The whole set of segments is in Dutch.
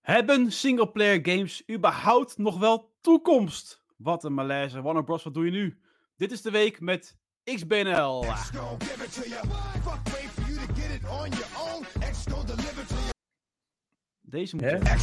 Hebben singleplayer games überhaupt nog wel toekomst? Wat een malaise. Warner Bros, wat doe je nu? Dit is de week met XBNL. Deze moet je...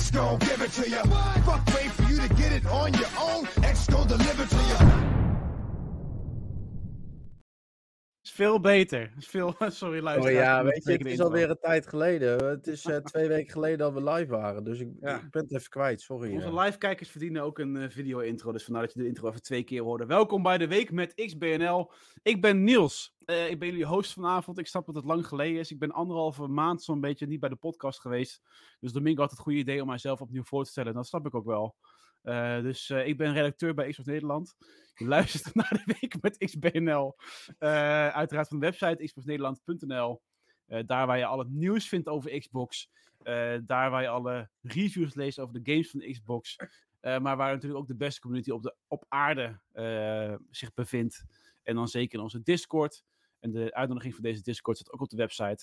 Is veel beter. Is veel... Sorry, luister. Ja, weet je, het is alweer een tijd geleden. Het is 2 weken geleden dat we live waren. Dus ik ben het even kwijt, sorry. Onze live-kijkers verdienen ook een video-intro. Dus vandaar dat je de intro even 2 keer hoorde. Welkom bij de week met XBNL. Ik ben Niels. Ik ben jullie host vanavond. Ik snap dat het lang geleden is. Ik ben 1,5 maand zo'n beetje niet bij de podcast geweest. Dus Domingo had het goede idee om mijzelf opnieuw voor te stellen. Dat snap ik ook wel. Dus ik ben redacteur bij Xbox Nederland. Je luistert naar de week met XBNL. Uiteraard van de website xboxnederland.nl. Daar waar je al het nieuws vindt over Xbox. Daar waar je alle reviews leest over de games van de Xbox. Maar waar natuurlijk ook de beste community op aarde zich bevindt. En dan zeker in onze Discord. En de uitnodiging voor deze Discord staat ook op de website.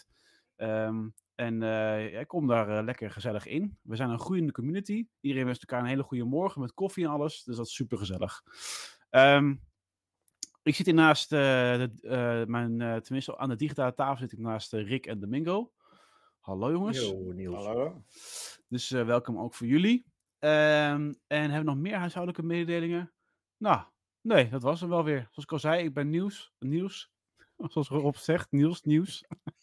Ik kom daar lekker gezellig in. We zijn een groeiende community. Iedereen wenst elkaar een hele goede morgen met koffie en alles. Dus dat is super gezellig. Ik zit hier naast tenminste aan de digitale tafel zit ik naast Rick en Domingo. Hallo jongens. Yo, Niels. Hallo. Dus welkom ook voor jullie. En hebben we nog meer huishoudelijke mededelingen? Nou, nee, dat was hem wel weer. Zoals ik al zei, ik ben Niels. Zoals Rob zegt, nieuws.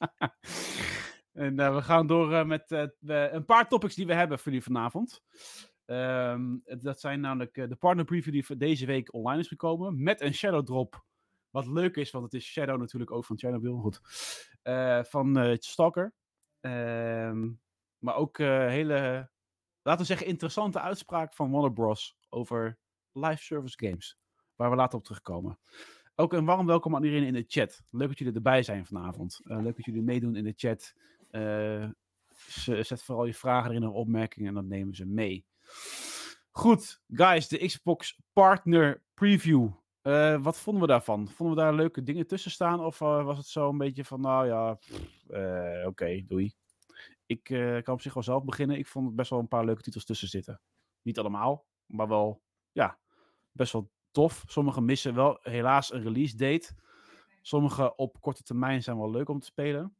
En we gaan door met een paar topics die we hebben voor jullie vanavond. Dat zijn namelijk de partner preview die voor deze week online is gekomen. Met een shadow drop. Wat leuk is, want het is shadow natuurlijk ook van Chernobyl. Goed. Van Stalker. Maar ook hele, laten we zeggen, interessante uitspraak van Warner Bros. Over live service games. Waar we later op terugkomen. Ook een warm welkom aan iedereen in de chat. Leuk dat jullie erbij zijn vanavond. Leuk dat jullie meedoen in de chat. Zet vooral je vragen erin en opmerkingen en dan nemen ze mee. Goed, guys, de Xbox Partner Preview. Wat vonden we daarvan? Vonden we daar leuke dingen tussen staan? Of was het zo een beetje van, nou ja, oké, doei. Ik kan op zich wel zelf beginnen. Ik vond best wel een paar leuke titels tussen zitten. Niet allemaal, maar wel, ja, best wel tof. Sommige missen wel helaas een release date. Sommige op korte termijn zijn wel leuk om te spelen.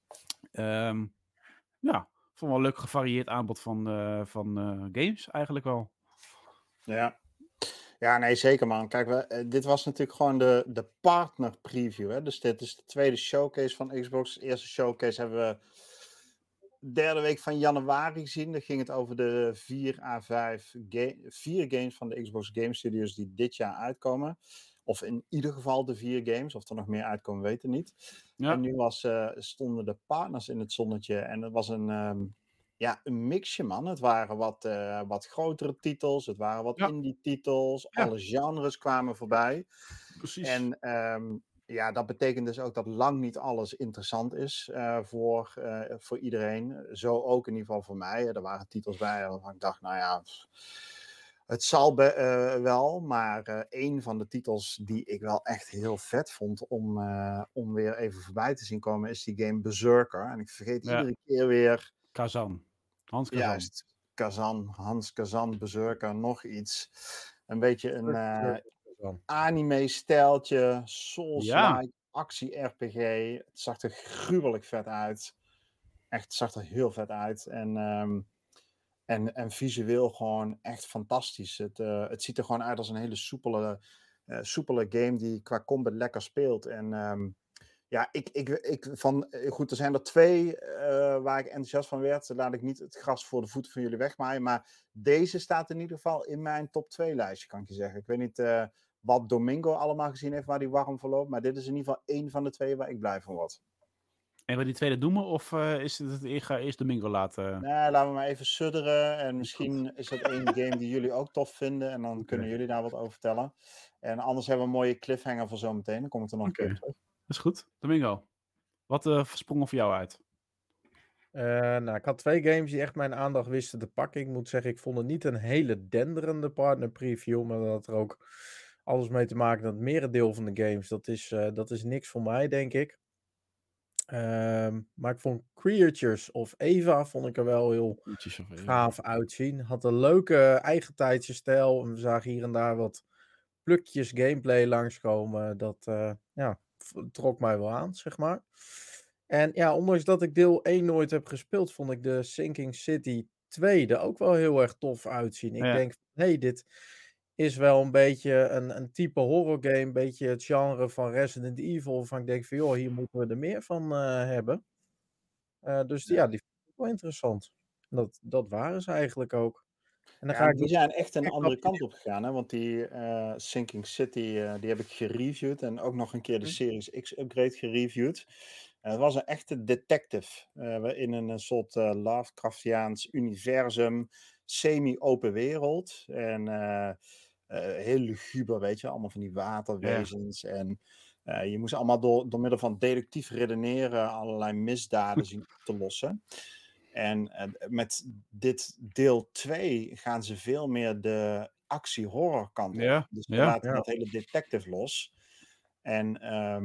Ja, ik vond wel een leuk gevarieerd aanbod van games eigenlijk wel. Ja, nee, zeker man. Kijk, dit was natuurlijk gewoon de partner preview. Hè? Dus dit is de tweede showcase van Xbox. De eerste showcase hebben we derde week van januari gezien. Daar ging het over de 4 à 5 games van de Xbox Game Studios die dit jaar uitkomen. Of in ieder geval de 4 games. Of er nog meer uitkomen, weten niet. Ja. En nu stonden de partners in het zonnetje. En het was een mixje, man. Het waren wat grotere titels. Het waren wat indie titels. Ja. Alle genres kwamen voorbij. Precies. En dat betekent dus ook dat lang niet alles interessant is voor iedereen. Zo ook in ieder geval voor mij. Er waren titels bij waarvan ik dacht, nou ja, het zal wel. Maar een van de titels die ik wel echt heel vet vond om weer even voorbij te zien komen, is die game Berserker. En ik vergeet iedere keer weer... Kazan. Hans Kazan. Juist, Hans Kazan, Berserker, nog iets. Een beetje een anime-stijltje, Souls-like, actie-RPG. Het zag er gruwelijk vet uit. Echt, het zag er heel vet uit. En visueel gewoon echt fantastisch. Het ziet er gewoon uit als een hele soepele game die qua combat lekker speelt. En goed, er zijn er 2 waar ik enthousiast van werd. Laat ik niet het gras voor de voeten van jullie wegmaaien. Maar deze staat in ieder geval in mijn top 2 lijstje, kan ik je zeggen. Ik weet niet wat Domingo allemaal gezien heeft waar die warm voor loopt. Maar dit is in ieder geval 1 van de 2 waar ik blij van word. En wil die tweede noemen? Of ik ga eerst Domingo laten? Nee, laten we maar even sudderen. En misschien is dat 1 game die jullie ook tof vinden. En dan kunnen jullie daar wat over vertellen. En anders hebben we een mooie cliffhanger voor zometeen. Dan kom ik er nog een keer terug. Dat is goed. Domingo, wat sprong er voor jou uit? Ik had 2 games die echt mijn aandacht wisten te pakken. Ik moet zeggen, ik vond het niet een hele denderende partner preview. Maar dat had er ook alles mee te maken dat het merendeel van de games, dat is niks voor mij, denk ik. Maar ik vond Creatures of Eva vond ik er wel heel Ietsjes of even. gaaf uitzien. Had een leuke eigentijdse stijl. En we zagen hier en daar wat plukjes gameplay langskomen. Dat trok mij wel aan, zeg maar. En ja, ondanks dat ik deel 1 nooit heb gespeeld, vond ik de Sinking City 2 er ook wel heel erg tof uitzien. Ik Ja. denk, dit is wel een beetje een type horror game. Een beetje het genre van Resident Evil. Waarvan ik denk van, joh, hier moeten we er meer van hebben. Dus die vond ik wel interessant. Dat waren ze eigenlijk ook. En dan ga Ja, ik die dus zijn echt een echt andere wat- kant op gegaan. Hè? Want die Sinking City, die heb ik gereviewd. En ook nog een keer de Series X upgrade gereviewd. Het was een echte detective. In een soort Lovecraftiaans universum. Semi-open wereld. En heel luguber, weet je. Allemaal van die waterwezens. En je moest allemaal door middel van deductief redeneren allerlei misdaden zien op te lossen. En met dit deel 2 gaan ze veel meer de actie-horror kant op. Ja, Dus we ja. laten dat hele detective los. En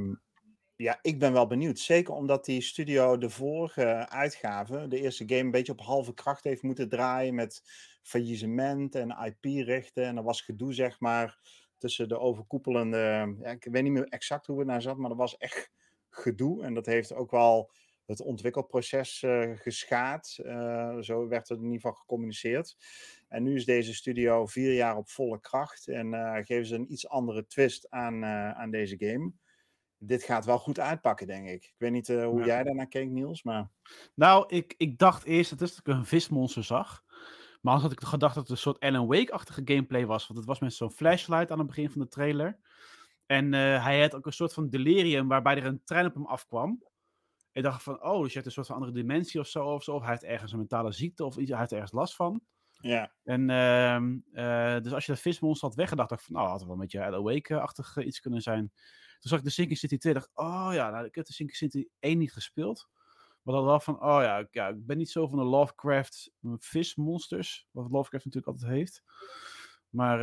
ik ben wel benieuwd. Zeker omdat die studio de vorige uitgave, de eerste game, een beetje op halve kracht heeft moeten draaien met faillissement en IP-rechten. En er was gedoe, zeg maar, tussen de overkoepelende... Ja, ik weet niet meer exact hoe het nou zat, maar er was echt gedoe. En dat heeft ook wel het ontwikkelproces geschaad. Zo werd het in ieder geval gecommuniceerd. En nu is deze studio 4 jaar op volle kracht. En geven ze een iets andere twist aan deze game. Dit gaat wel goed uitpakken, denk ik. Ik weet niet hoe jij daarnaar keek, Niels, maar... Nou, ik dacht eerst dat ik een vismonster zag. Maar anders had ik gedacht dat het een soort Alan Wake-achtige gameplay was. Want het was met zo'n flashlight aan het begin van de trailer. En hij had ook een soort van delirium waarbij er een trein op hem afkwam. Ik dacht van, dus je hebt een soort van andere dimensie of zo. Of hij heeft ergens een mentale ziekte of iets. Hij heeft er ergens last van. Ja. En dus als je dat vismonster had weggedacht, dacht ik van, had het wel een beetje Alan Wake-achtig iets kunnen zijn. Toen zag ik de Sinking City 2 dacht ik heb de Sinking City 1 niet gespeeld. Maar dan wel van, ik ben niet zo van de Lovecraft vismonsters. Wat Lovecraft natuurlijk altijd heeft. Maar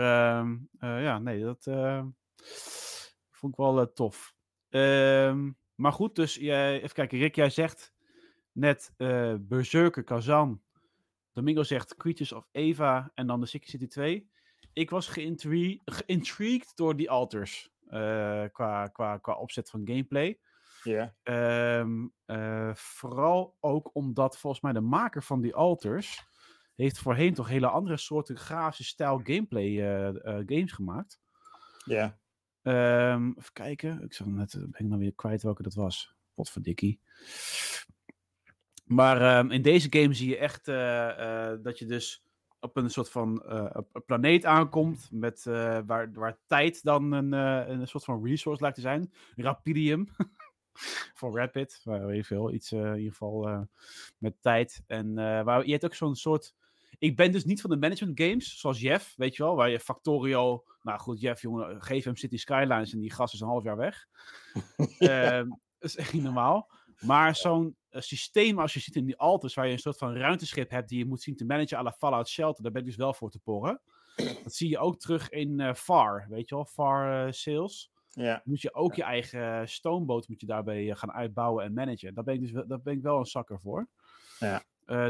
dat vond ik wel tof. Maar goed, dus even kijken. Rick, jij zegt net Berserker, Kazan. Domingo zegt Creatures of Eva en dan de Sinking City 2. Ik was geïntrigued door die alters. Qua opzet van gameplay. Ja. Vooral ook omdat volgens mij de maker van die alters heeft voorheen toch hele andere soorten grafische stijl gameplay games gemaakt. Ja. Even kijken. Ik ben ik nou weer kwijt welke dat was. Potverdikkie. Maar in deze game zie je echt dat je dus op een soort van een planeet aankomt met, waar tijd dan een soort van resource lijkt te zijn. Rapidium. Voor Rapid, weet je veel. Iets in ieder geval met tijd. En waar je hebt ook zo'n soort... Ik ben dus niet van de management games, zoals Jeff, weet je wel. Waar je Factorio... Nou goed, Jeff, jongen, geef hem City Skylines en die gast is een half jaar weg. Dat is echt niet normaal. Maar zo'n systeem als je ziet in die alters, waar je een soort van ruimteschip hebt die je moet zien te managen à la Fallout Shelter, daar ben ik dus wel voor te porren. Dat zie je ook terug in FAR, weet je wel. FAR Sales. Ja. Moet je ook je eigen stoomboot moet je daarbij gaan uitbouwen en managen. Daar ben ik wel een zakker voor. Ja.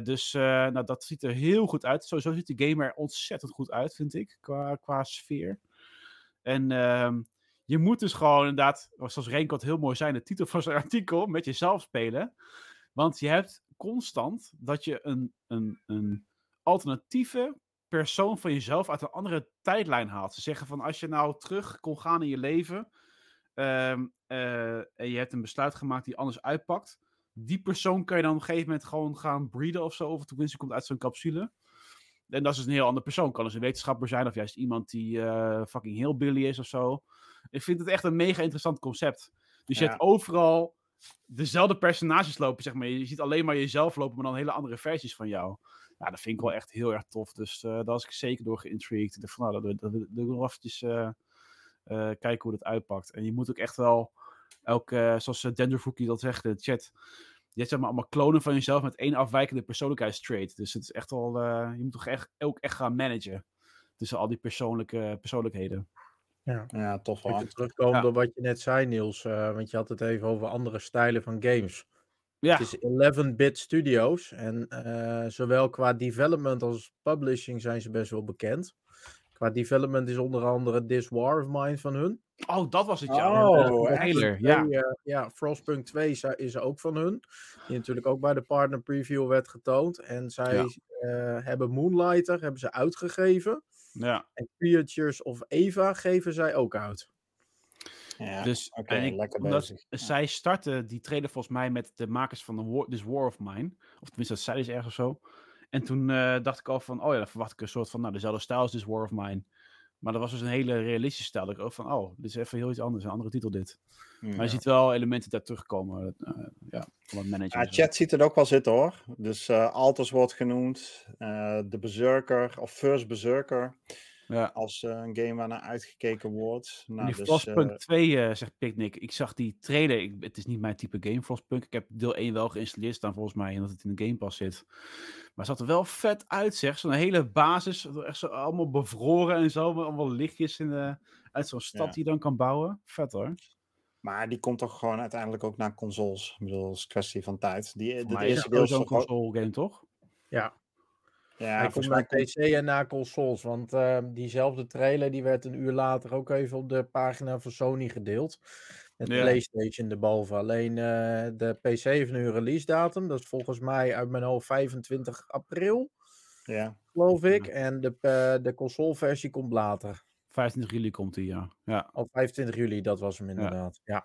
Dat ziet er heel goed uit. Sowieso ziet de game er ontzettend goed uit, vind ik. Qua sfeer. En je moet dus gewoon inderdaad, zoals Renko het heel mooi zei, de titel van zijn artikel, met jezelf spelen. Want je hebt constant dat je een alternatieve persoon van jezelf uit een andere tijdlijn haalt. Ze zeggen van, als je nou terug kon gaan in je leven en je hebt een besluit gemaakt die anders uitpakt, die persoon kan je dan op een gegeven moment gewoon gaan breeden of zo, of tenminste komt uit zo'n capsule. En dat is dus een heel andere persoon. Kan dus een wetenschapper zijn of juist iemand die fucking hillbilly is of zo. Ik vind het echt een mega interessant concept. Dus je hebt overal dezelfde personages lopen, zeg maar. Je ziet alleen maar jezelf lopen, maar dan hele andere versies van jou. Ja, dat vind ik wel echt heel erg tof. Dus daar was ik zeker door geïntrigued. Ik dacht van, dat wil ik nog eventjes kijken hoe dat uitpakt. En je moet ook echt wel, zoals Denderfookie dat zegt in de chat, je hebt zeg maar allemaal klonen van jezelf met één afwijkende persoonlijkheidstrait. Dus het is echt wel, je moet toch ook echt gaan managen tussen al die persoonlijkheden. Ja, tof hoor. Even terugkomen op wat je net zei, Niels. Want je had het even over andere stijlen van games. Ja, Het is 11-bit studios en zowel qua development als publishing zijn ze best wel bekend. Qua development is onder andere This War of Mine van hun. oh, dat was het, ja. En Oh, echt? Trailer, 2, ja. Frostpunk 2 is ook van hun. Die natuurlijk ook bij de partner preview werd getoond. En zij hebben Moonlighter hebben ze uitgegeven. Ja. En Creatures of Eva geven zij ook uit. Ja, Dus, oké, en lekker omdat bezig. zij starten die trailer volgens mij met de makers van This War of Mine. Of tenminste, dat zeiden ze ergens of zo. En toen dacht ik al van, oh ja, dan verwacht ik een soort van, nou, dezelfde stijl als This War of Mine. Maar dat was dus een hele realistische stijl. Dat ik ook van, oh, dit is even heel iets anders, een andere titel dit. Maar je ziet wel elementen daar terugkomen, van het manager. Ja, chat ziet het ook wel zitten hoor. Dus Alters wordt genoemd. De Berserker of First Berserker. Ja. Als een game waar naar uitgekeken wordt. En Nou, die dus, Frostpunk 2, zegt Picnic. Ik zag die trailer. Het is niet mijn type game, Frostpunk. Ik heb deel 1 wel geïnstalleerd staan volgens mij. En dat het in de Game Pass zit. Maar het zat er wel vet uit, zeg. Zo'n hele basis. Echt zo allemaal bevroren en zo. Met allemaal lichtjes uit zo'n stad die je dan kan bouwen. Vet hoor. Maar die komt toch gewoon uiteindelijk ook naar consoles. Ik bedoel, het is een kwestie van tijd. Voor mij is het zo'n console game, toch? Ja. Ja, hij komt naar PC en naar consoles. Want diezelfde trailer die werd een uur later ook even op de pagina van Sony gedeeld. Met PlayStation erboven. Alleen de PC heeft nu een release datum. Dat is volgens mij uit mijn hoofd 25 april. Ja. Geloof ik. En de consoleversie komt later. 25 juli komt die, ja. Al 25 juli, dat was hem inderdaad. Ja.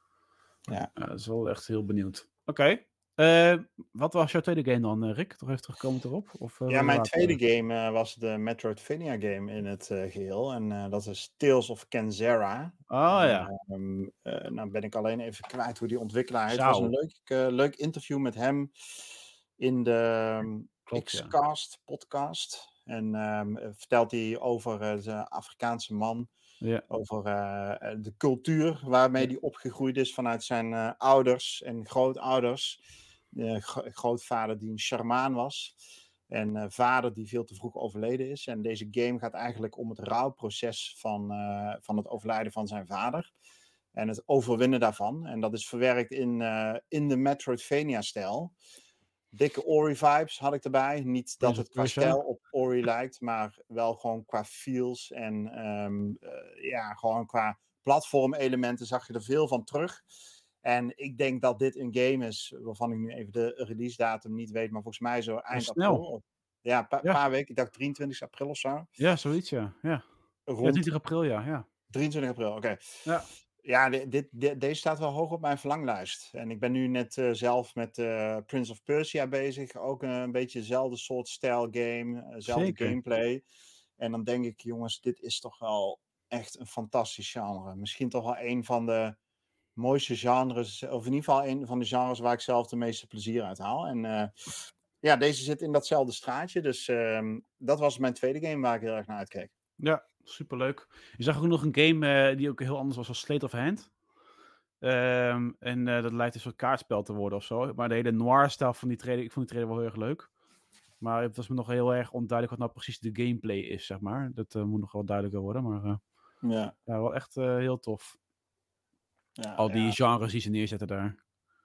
Dat is wel echt heel benieuwd. Oké. Wat was jouw tweede game dan, Rick? Toch even terugkomen erop? Of, mijn tweede game was de Metroidvania game in het geheel. En dat is Tales of Kenzera. Oh ja. Nou ben ik alleen even kwijt hoe die ontwikkelaar heet. Het was een leuk interview met hem in de Xcast podcast. En vertelt hij over de Afrikaanse man. Ja. Over de cultuur waarmee hij opgegroeid is vanuit zijn ouders en grootouders. Grootvader die een shamaan was. En vader die veel te vroeg overleden is. En deze game gaat eigenlijk om het rouwproces van het overlijden van zijn vader. En het overwinnen daarvan. En dat is verwerkt in de Metroidvania-stijl. Dikke Ori-vibes had ik erbij. Niet dat het qua stijl op Ori lijkt, maar wel gewoon qua feels en gewoon qua platformelementen zag je er veel van terug. En ik denk dat dit een game is waarvan ik nu even de release datum niet weet, maar volgens mij zo eind april. Ja, een paar weken. Ik dacht 23 april of zo. Ja, zoiets, ja. Rond 23 april, ja. 23 april, oké. Ja. Ja, deze staat wel hoog op mijn verlanglijst. En ik ben nu net zelf met Prince of Persia bezig. Ook een beetje dezelfde soort stijl game. Zelfde gameplay. En dan denk ik, jongens, dit is toch wel echt een fantastisch genre. Misschien toch wel een van de mooiste genres. Of in ieder geval een van de genres waar ik zelf de meeste plezier uit haal. En deze zit in datzelfde straatje. Dus dat was mijn tweede game waar ik heel erg naar uitkeek. Ja, superleuk. Je zag ook nog een game die ook heel anders was als Slate of Hand. En dat lijkt een soort kaartspel te worden of zo. Maar de hele noir-stijl van die trailer, ik vond die trailer wel heel erg leuk. Maar het was me nog heel erg onduidelijk wat nou precies de gameplay is, zeg maar. Dat moet nog wel duidelijker worden, maar ja, wel echt heel tof. Ja, al die genres die ze neerzetten daar.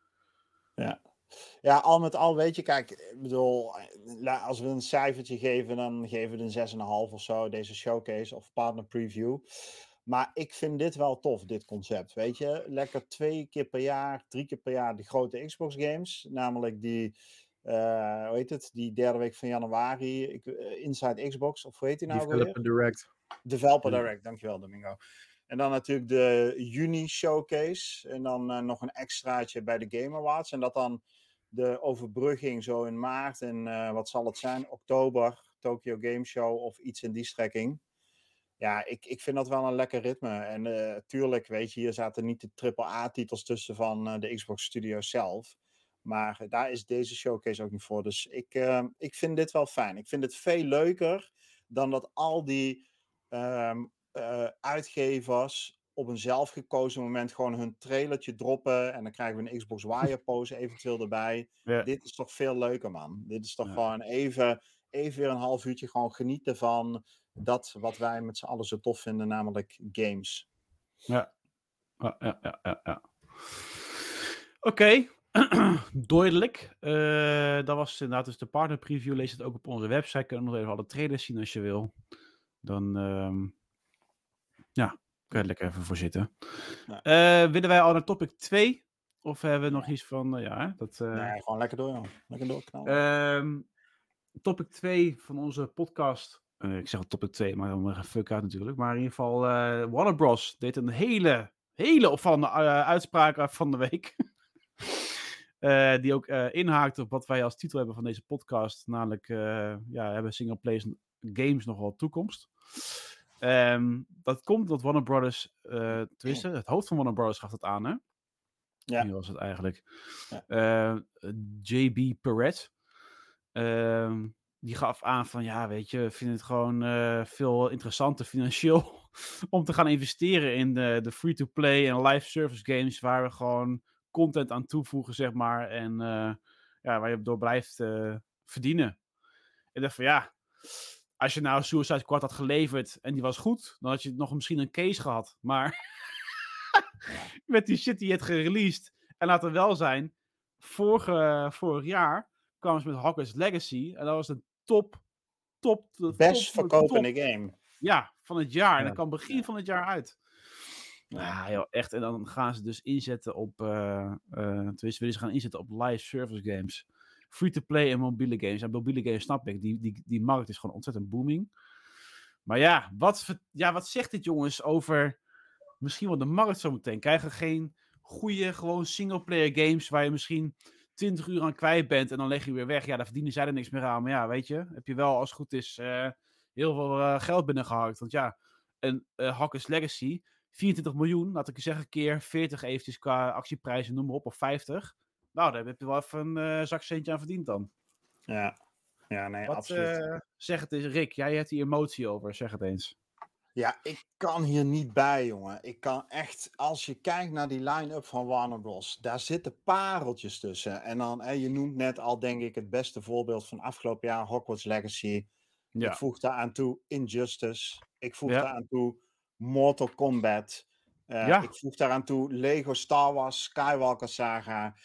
Ja, al met al, weet je, kijk, ik bedoel, als we een cijfertje geven, dan geven we een 6,5 of zo, deze showcase of partner preview. Maar ik vind dit wel tof, dit concept, weet je. Lekker 2 keer per jaar, 3 keer per jaar de grote Xbox games. Namelijk die, hoe heet het, die derde week van januari, Inside Xbox, of hoe heet die nou Developer Direct. Developer Direct, dankjewel Domingo. En dan natuurlijk de juni showcase. En dan nog een extraatje bij de Game Awards. En dat dan de overbrugging zo in maart en wat zal het zijn? Oktober, Tokyo Game Show of iets in die strekking. Ja, ik vind dat wel een lekker ritme. En tuurlijk, weet je, hier zaten niet de AAA-titels tussen van de Xbox Studios zelf. Maar daar is deze showcase ook niet voor. Dus ik vind dit wel fijn. Ik vind het veel leuker dan dat al die uitgevers op een zelfgekozen moment gewoon hun trailertje droppen. En dan krijgen we een Xbox Wire pose eventueel erbij. Ja. Dit is toch veel leuker, man. Dit is toch gewoon even weer een half uurtje gewoon genieten van dat wat wij met z'n allen zo tof vinden, namelijk games. Ja. Oké. duidelijk. Dat was inderdaad dus de partner preview. Lees het ook op onze website. Kun je nog even alle trailers zien als je wil. Dan kun je er lekker even voor zitten. Willen wij al naar topic 2? Of hebben we nog iets van... Nee, gewoon lekker door, joh. Lekker doorknallen. Topic 2 van onze podcast. Ik zeg al topic 2, maar dan fuck uit natuurlijk. Maar in ieder geval, Warner Bros. Deed een hele opvallende uitspraak van de week. Die ook inhaakt op wat wij als titel hebben van deze podcast. Namelijk, hebben single-player games nog wel toekomst? Dat komt omdat Warner Brothers, tenminste, het hoofd van Warner Brothers gaf het aan, hè? Ja. Wie was het eigenlijk? Ja. J.B. Perret. Die gaf aan van, ja, weet je, vind het gewoon veel interessanter financieel om te gaan investeren in de free-to-play en live service games waar we gewoon content aan toevoegen, zeg maar, en waar je door blijft verdienen. Ik dacht van, ja, als je nou Suicide Squad had geleverd en die was goed, dan had je nog misschien een case gehad. Maar met die shit die je hebt gereleased, en laat het wel zijn, vorig jaar kwamen ze met Hogwarts Legacy en dat was een top best verkopende game. Ja, van het jaar. En Ja. dat kan begin van het jaar uit. Ja, joh, echt. En dan gaan ze dus inzetten op... tenminste, willen ze gaan inzetten op live service games. Free-to-play en mobiele games. En mobiele games snap ik. Die markt is gewoon ontzettend booming. Maar ja, wat zegt dit, jongens, over misschien wel de markt zometeen? Krijgen we geen goede, gewoon single-player games waar je misschien 20 uur aan kwijt bent en dan leg je weer weg. Ja, daar verdienen zij er niks meer aan. Maar ja, weet je, heb je wel, als het goed is, heel veel geld binnengehakt. Want ja, een Hogwarts Legacy, 24 miljoen, laat ik zeggen, keer 40 eventjes qua actieprijzen, noem maar op, of 50. Nou, daar heb je wel even een zakcentje aan verdiend dan. Ja, nee, Wat, absoluut. zeg het eens, Rick, jij hebt die emotie over, zeg het eens. Ja, ik kan hier niet bij, jongen. Ik kan echt, als je kijkt naar die line-up van Warner Bros., daar zitten pareltjes tussen. En dan, je noemt net al, denk ik, het beste voorbeeld van afgelopen jaar, Hogwarts Legacy. Ja. Ik voeg daar aan toe Injustice. Ik voeg Ja. daar aan toe Mortal Kombat. Ik voeg daar aan toe Lego Star Wars Skywalker Saga.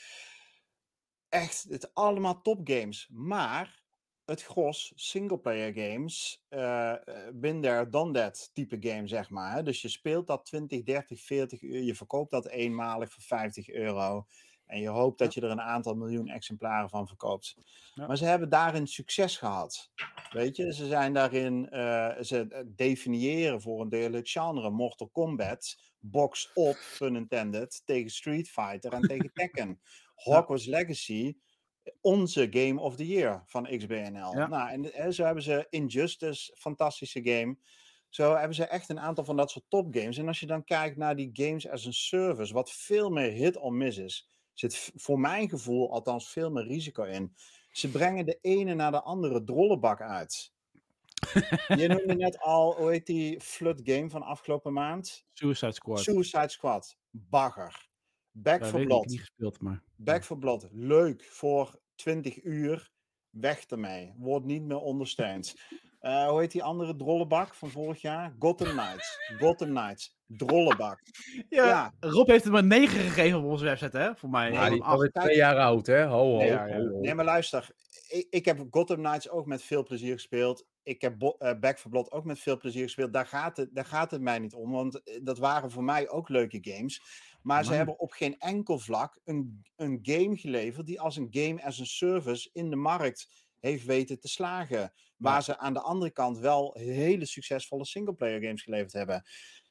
Echt, het allemaal topgames. Maar het gros singleplayer games, been there, done that type game, zeg maar. Hè? Dus je speelt dat 20, 30, 40 uur. Je verkoopt dat eenmalig voor €50. En je hoopt dat je er een aantal miljoen exemplaren van verkoopt. Ja. Maar ze hebben daarin succes gehad. Weet je, ze zijn daarin, ze definiëren voor een deel het genre. Mortal Kombat, box op, pun intended, tegen Street Fighter en tegen Tekken. Hogwarts Legacy, onze Game of the Year van XBNL. Ja. Nou, en zo hebben ze Injustice, fantastische game. Zo hebben ze echt een aantal van dat soort topgames. En als je dan kijkt naar die games as a service, wat veel meer hit or miss is, zit voor mijn gevoel althans veel meer risico in. Ze brengen de ene naar de andere drollenbak uit. Je noemde net al, hoe heet die flut game van afgelopen maand? Suicide Squad. Suicide Squad. Bagger. Back for Weet ik Blood. niet gespeeld, maar... Back for Blood. Leuk voor 20 uur. Weg ermee. Wordt niet meer ondersteund. Hoe heet die andere drollenbak van vorig jaar? Gotham Knights. Gotham Knights. Drollenbak. Ja, Rob heeft hem een 9 gegeven op onze website, hè? Voor mij. Ja, die is Ach, alweer kijk. 2 jaar oud, hè? Ho. Nee, maar luister. Ik heb Gotham Knights ook met veel plezier gespeeld. Ik heb Back 4 Blood ook met veel plezier gespeeld. Daar gaat het mij niet om. Want dat waren voor mij ook leuke games. Maar ze hebben op geen enkel vlak een game geleverd die als een game as a service in de markt heeft weten te slagen. Waar ze aan de andere kant wel hele succesvolle singleplayer games geleverd hebben.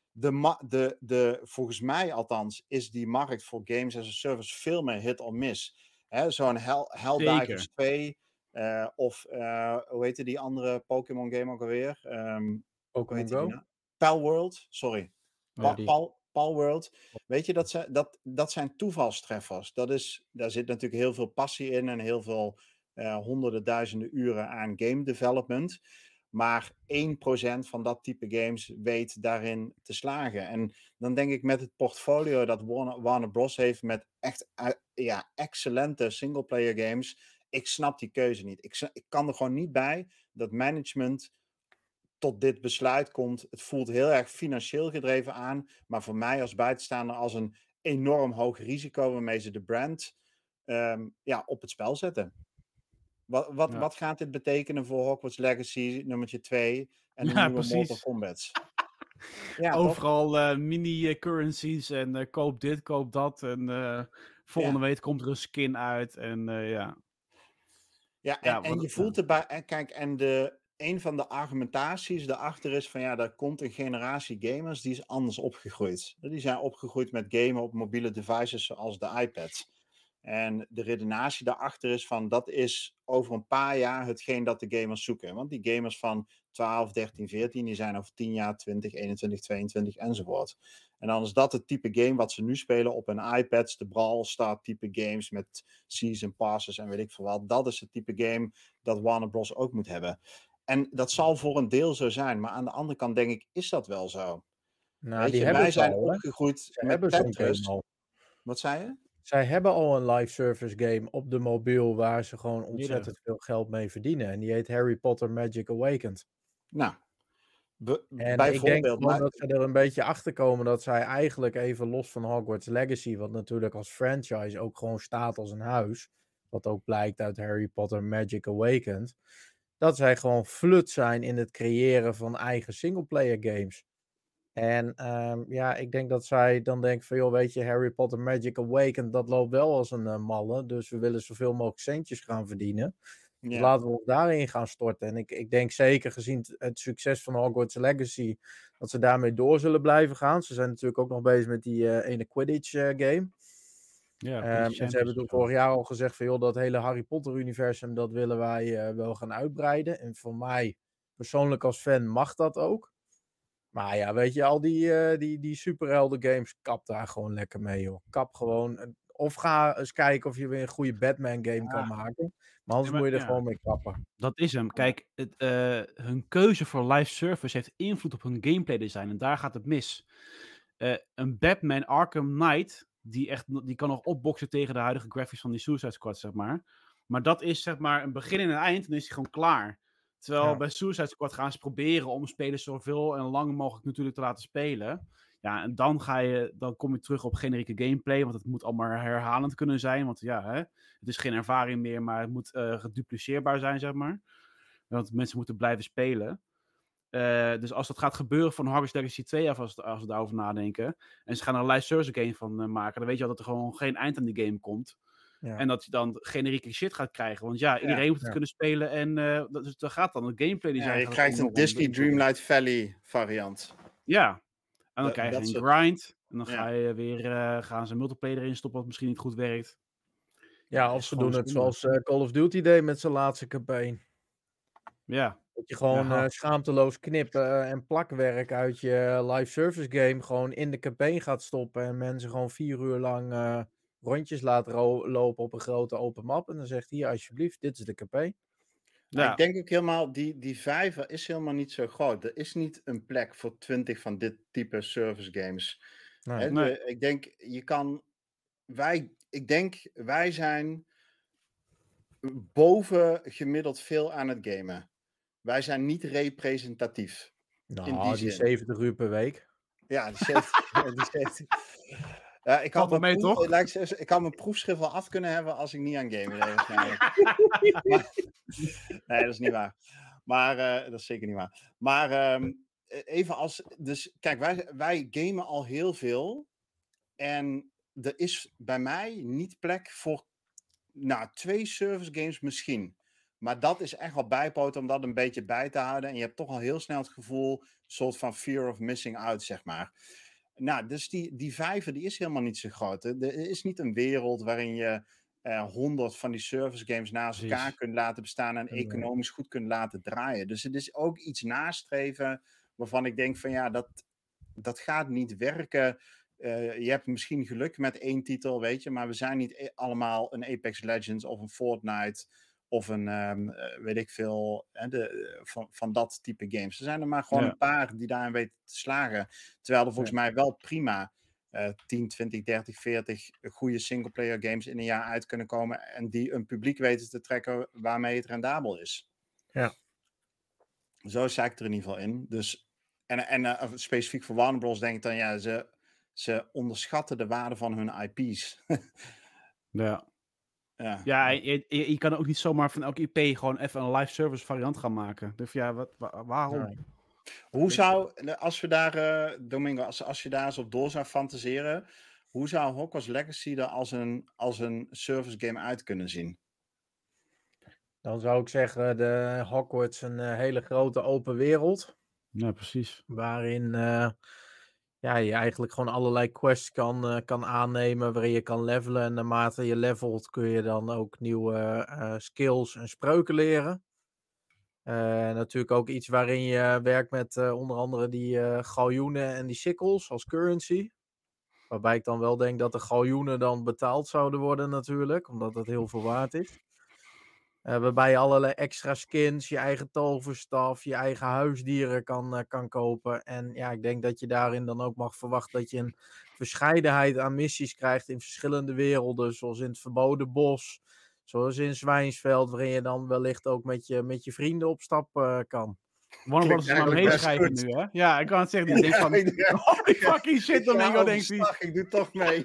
Volgens mij althans is die markt voor games as a service veel meer hit or miss. Zo'n Helldivers 2 of hoe heette die andere Pokémon game ook alweer? Pokémon Go? Nou? Palworld, sorry. Palworld. Weet je, dat zijn toevalstreffers. Daar zit natuurlijk heel veel passie in en heel veel honderden duizenden uren aan game development. Maar 1% van dat type games weet daarin te slagen. En dan denk ik met het portfolio dat Warner Bros. Heeft met echt excellente singleplayer games. Ik snap die keuze niet. Ik kan er gewoon niet bij dat management tot dit besluit komt. Het voelt heel erg financieel gedreven aan. Maar voor mij als buitenstaander als een enorm hoog risico waarmee ze de brand op het spel zetten. Wat gaat dit betekenen voor Hogwarts Legacy nummertje 2 en de nieuwe Mortal Kombat? Ja, overal mini-currencies en koop dit, koop dat. En volgende week komt er een skin uit. En en je voelt erbij. Kijk, een van de argumentaties daarachter is van er komt een generatie gamers die is anders opgegroeid. Die zijn opgegroeid met gamen op mobiele devices zoals de iPad. En de redenatie daarachter is van dat is over een paar jaar hetgeen dat de gamers zoeken. Want die gamers van 12, 13, 14, die zijn over 10 jaar 20, 21, 22 enzovoort. En dan is dat het type game wat ze nu spelen op hun iPads, de Brawl Star type games met season passes en weet ik veel wat. Dat is het type game dat Warner Bros. Ook moet hebben. En dat zal voor een deel zo zijn, maar aan de andere kant denk ik, is dat wel zo? Nou, wij zijn opgegroeid met Tetris. Wat zei je? Zij hebben al een live service game op de mobiel waar ze gewoon ontzettend veel geld mee verdienen. En die heet Harry Potter Magic Awakened. Nou, en ik denk gewoon dat ze er een beetje achter komen dat zij eigenlijk even los van Hogwarts Legacy, wat natuurlijk als franchise ook gewoon staat als een huis, wat ook blijkt uit Harry Potter Magic Awakened, dat zij gewoon flut zijn in het creëren van eigen singleplayer games. En ik denk dat zij dan denkt van, joh, weet je, Harry Potter Magic Awakened, dat loopt wel als een malle. Dus we willen zoveel mogelijk centjes gaan verdienen. Dus laten we ons daarin gaan storten. En ik denk zeker gezien het succes van Hogwarts Legacy, dat ze daarmee door zullen blijven gaan. Ze zijn natuurlijk ook nog bezig met die ene Quidditch game. Ja, en ze hebben toen vorig jaar al gezegd van, joh, dat hele Harry Potter universum, dat willen wij wel gaan uitbreiden. En voor mij, persoonlijk als fan, mag dat ook. Maar ja, weet je, al die superhelden games, kap daar gewoon lekker mee, joh. Kap gewoon. Of ga eens kijken of je weer een goede Batman game kan maken. Maar anders moet je er gewoon mee kappen. Dat is hem. Kijk, hun keuze voor live service heeft invloed op hun gameplay design. En daar gaat het mis. Een Batman Arkham Knight, die kan nog opboksen tegen de huidige graphics van die Suicide Squad, zeg maar. Maar dat is zeg maar een begin en een eind en dan is hij gewoon klaar. Terwijl bij Suicide Squad gaan ze proberen om spelers zoveel en lang mogelijk natuurlijk te laten spelen. Ja, en dan kom je terug op generieke gameplay, want het moet allemaal herhalend kunnen zijn. Want het is geen ervaring meer, maar het moet gedupliceerbaar zijn, zeg maar. Want mensen moeten blijven spelen. Dus als dat gaat gebeuren van Hogwarts Legacy 2 af, als we daarover nadenken, en ze gaan er een live service game van maken, dan weet je al dat er gewoon geen eind aan die game komt. Ja. En dat je dan generieke shit gaat krijgen. Want iedereen moet het kunnen spelen. En dus dan gaat dan het gameplay design. Je krijgt een Disney Dreamlight Valley variant. Ja. En dan krijg je een grind. En dan gaan ze multiplayer erin stoppen wat misschien niet goed werkt. Ja, of ze doen het zoals Call of Duty deed met zijn laatste campaign. Ja. Dat je gewoon schaamteloos knippen en plakwerk uit je live service game gewoon in de campaign gaat stoppen. En mensen gewoon 4 uur lang rondjes laten lopen op een grote open map. En dan zegt hij, alsjeblieft, dit is de campaign. Ja. Ik denk ook helemaal, die vijver is helemaal niet zo groot. Er is niet een plek voor 20 van dit type service games. Nee. Ik denk, wij zijn boven gemiddeld veel aan het gamen. Wij zijn niet representatief. Nou, die 70 uur per week. Ja, die 70. Ik had mijn proefschrift wel af kunnen hebben als ik niet aan gamen deed waarschijnlijk. Nee, dat is niet waar. Maar dat is zeker niet waar. Maar even als... Dus kijk, wij gamen al heel veel. En er is bij mij niet plek voor 2 service games misschien. Maar dat is echt wel bijpoten om dat een beetje bij te houden. En je hebt toch al heel snel het gevoel, een soort van fear of missing out, zeg maar. Nou, dus die vijver, die is helemaal niet zo groot. Er is niet een wereld waarin je 100 van die service games naast elkaar kunt laten bestaan en economisch goed kunt laten draaien. Dus het is ook iets nastreven waarvan ik denk van dat gaat niet werken. Je hebt misschien geluk met 1 titel, weet je, maar we zijn niet allemaal een Apex Legends of een Fortnite of een, weet ik veel, van dat type games. Er zijn er maar gewoon een paar die daarin weten te slagen. Terwijl er volgens mij wel prima 10, 20, 30, 40 goede singleplayer games in een jaar uit kunnen komen en die een publiek weten te trekken waarmee het rendabel is. Ja. Zo sta ik er in ieder geval in. Dus, en specifiek voor Warner Bros. Denk ik dan, ze onderschatten de waarde van hun IP's. Ja. Ja, je kan ook niet zomaar van elke IP gewoon even een live service variant gaan maken. Dus ja, waarom? Nee. Hoe zou, als we daar, Domingo, als je daar eens op door zou fantaseren, hoe zou Hogwarts Legacy er als een service game uit kunnen zien? Dan zou ik zeggen, de Hogwarts een hele grote open wereld. Ja, precies. Waarin je eigenlijk gewoon allerlei quests kan aannemen. Waarin je kan levelen. En naarmate je levelt kun je dan ook nieuwe skills en spreuken leren. Natuurlijk ook iets waarin je werkt met onder andere die galjoenen en die sikkels als currency. Waarbij ik dan wel denk dat de galjoenen dan betaald zouden worden natuurlijk. Omdat dat heel veel waard is. Waarbij je allerlei extra skins, je eigen toverstaf, je eigen huisdieren kan kopen. En ja, ik denk dat je daarin dan ook mag verwachten dat je een verscheidenheid aan missies krijgt in verschillende werelden. Zoals in het Verboden Bos, zoals in Zwijnsveld, waarin je dan wellicht ook met je vrienden op stap kan. Warner Brothers is maar eigenlijk best meeschrijven goed. nu, hè? Ja, ik kan het zeggen. Die denkt van, holy fucking shit, Domingo, denkt hij. Ik doe toch mee.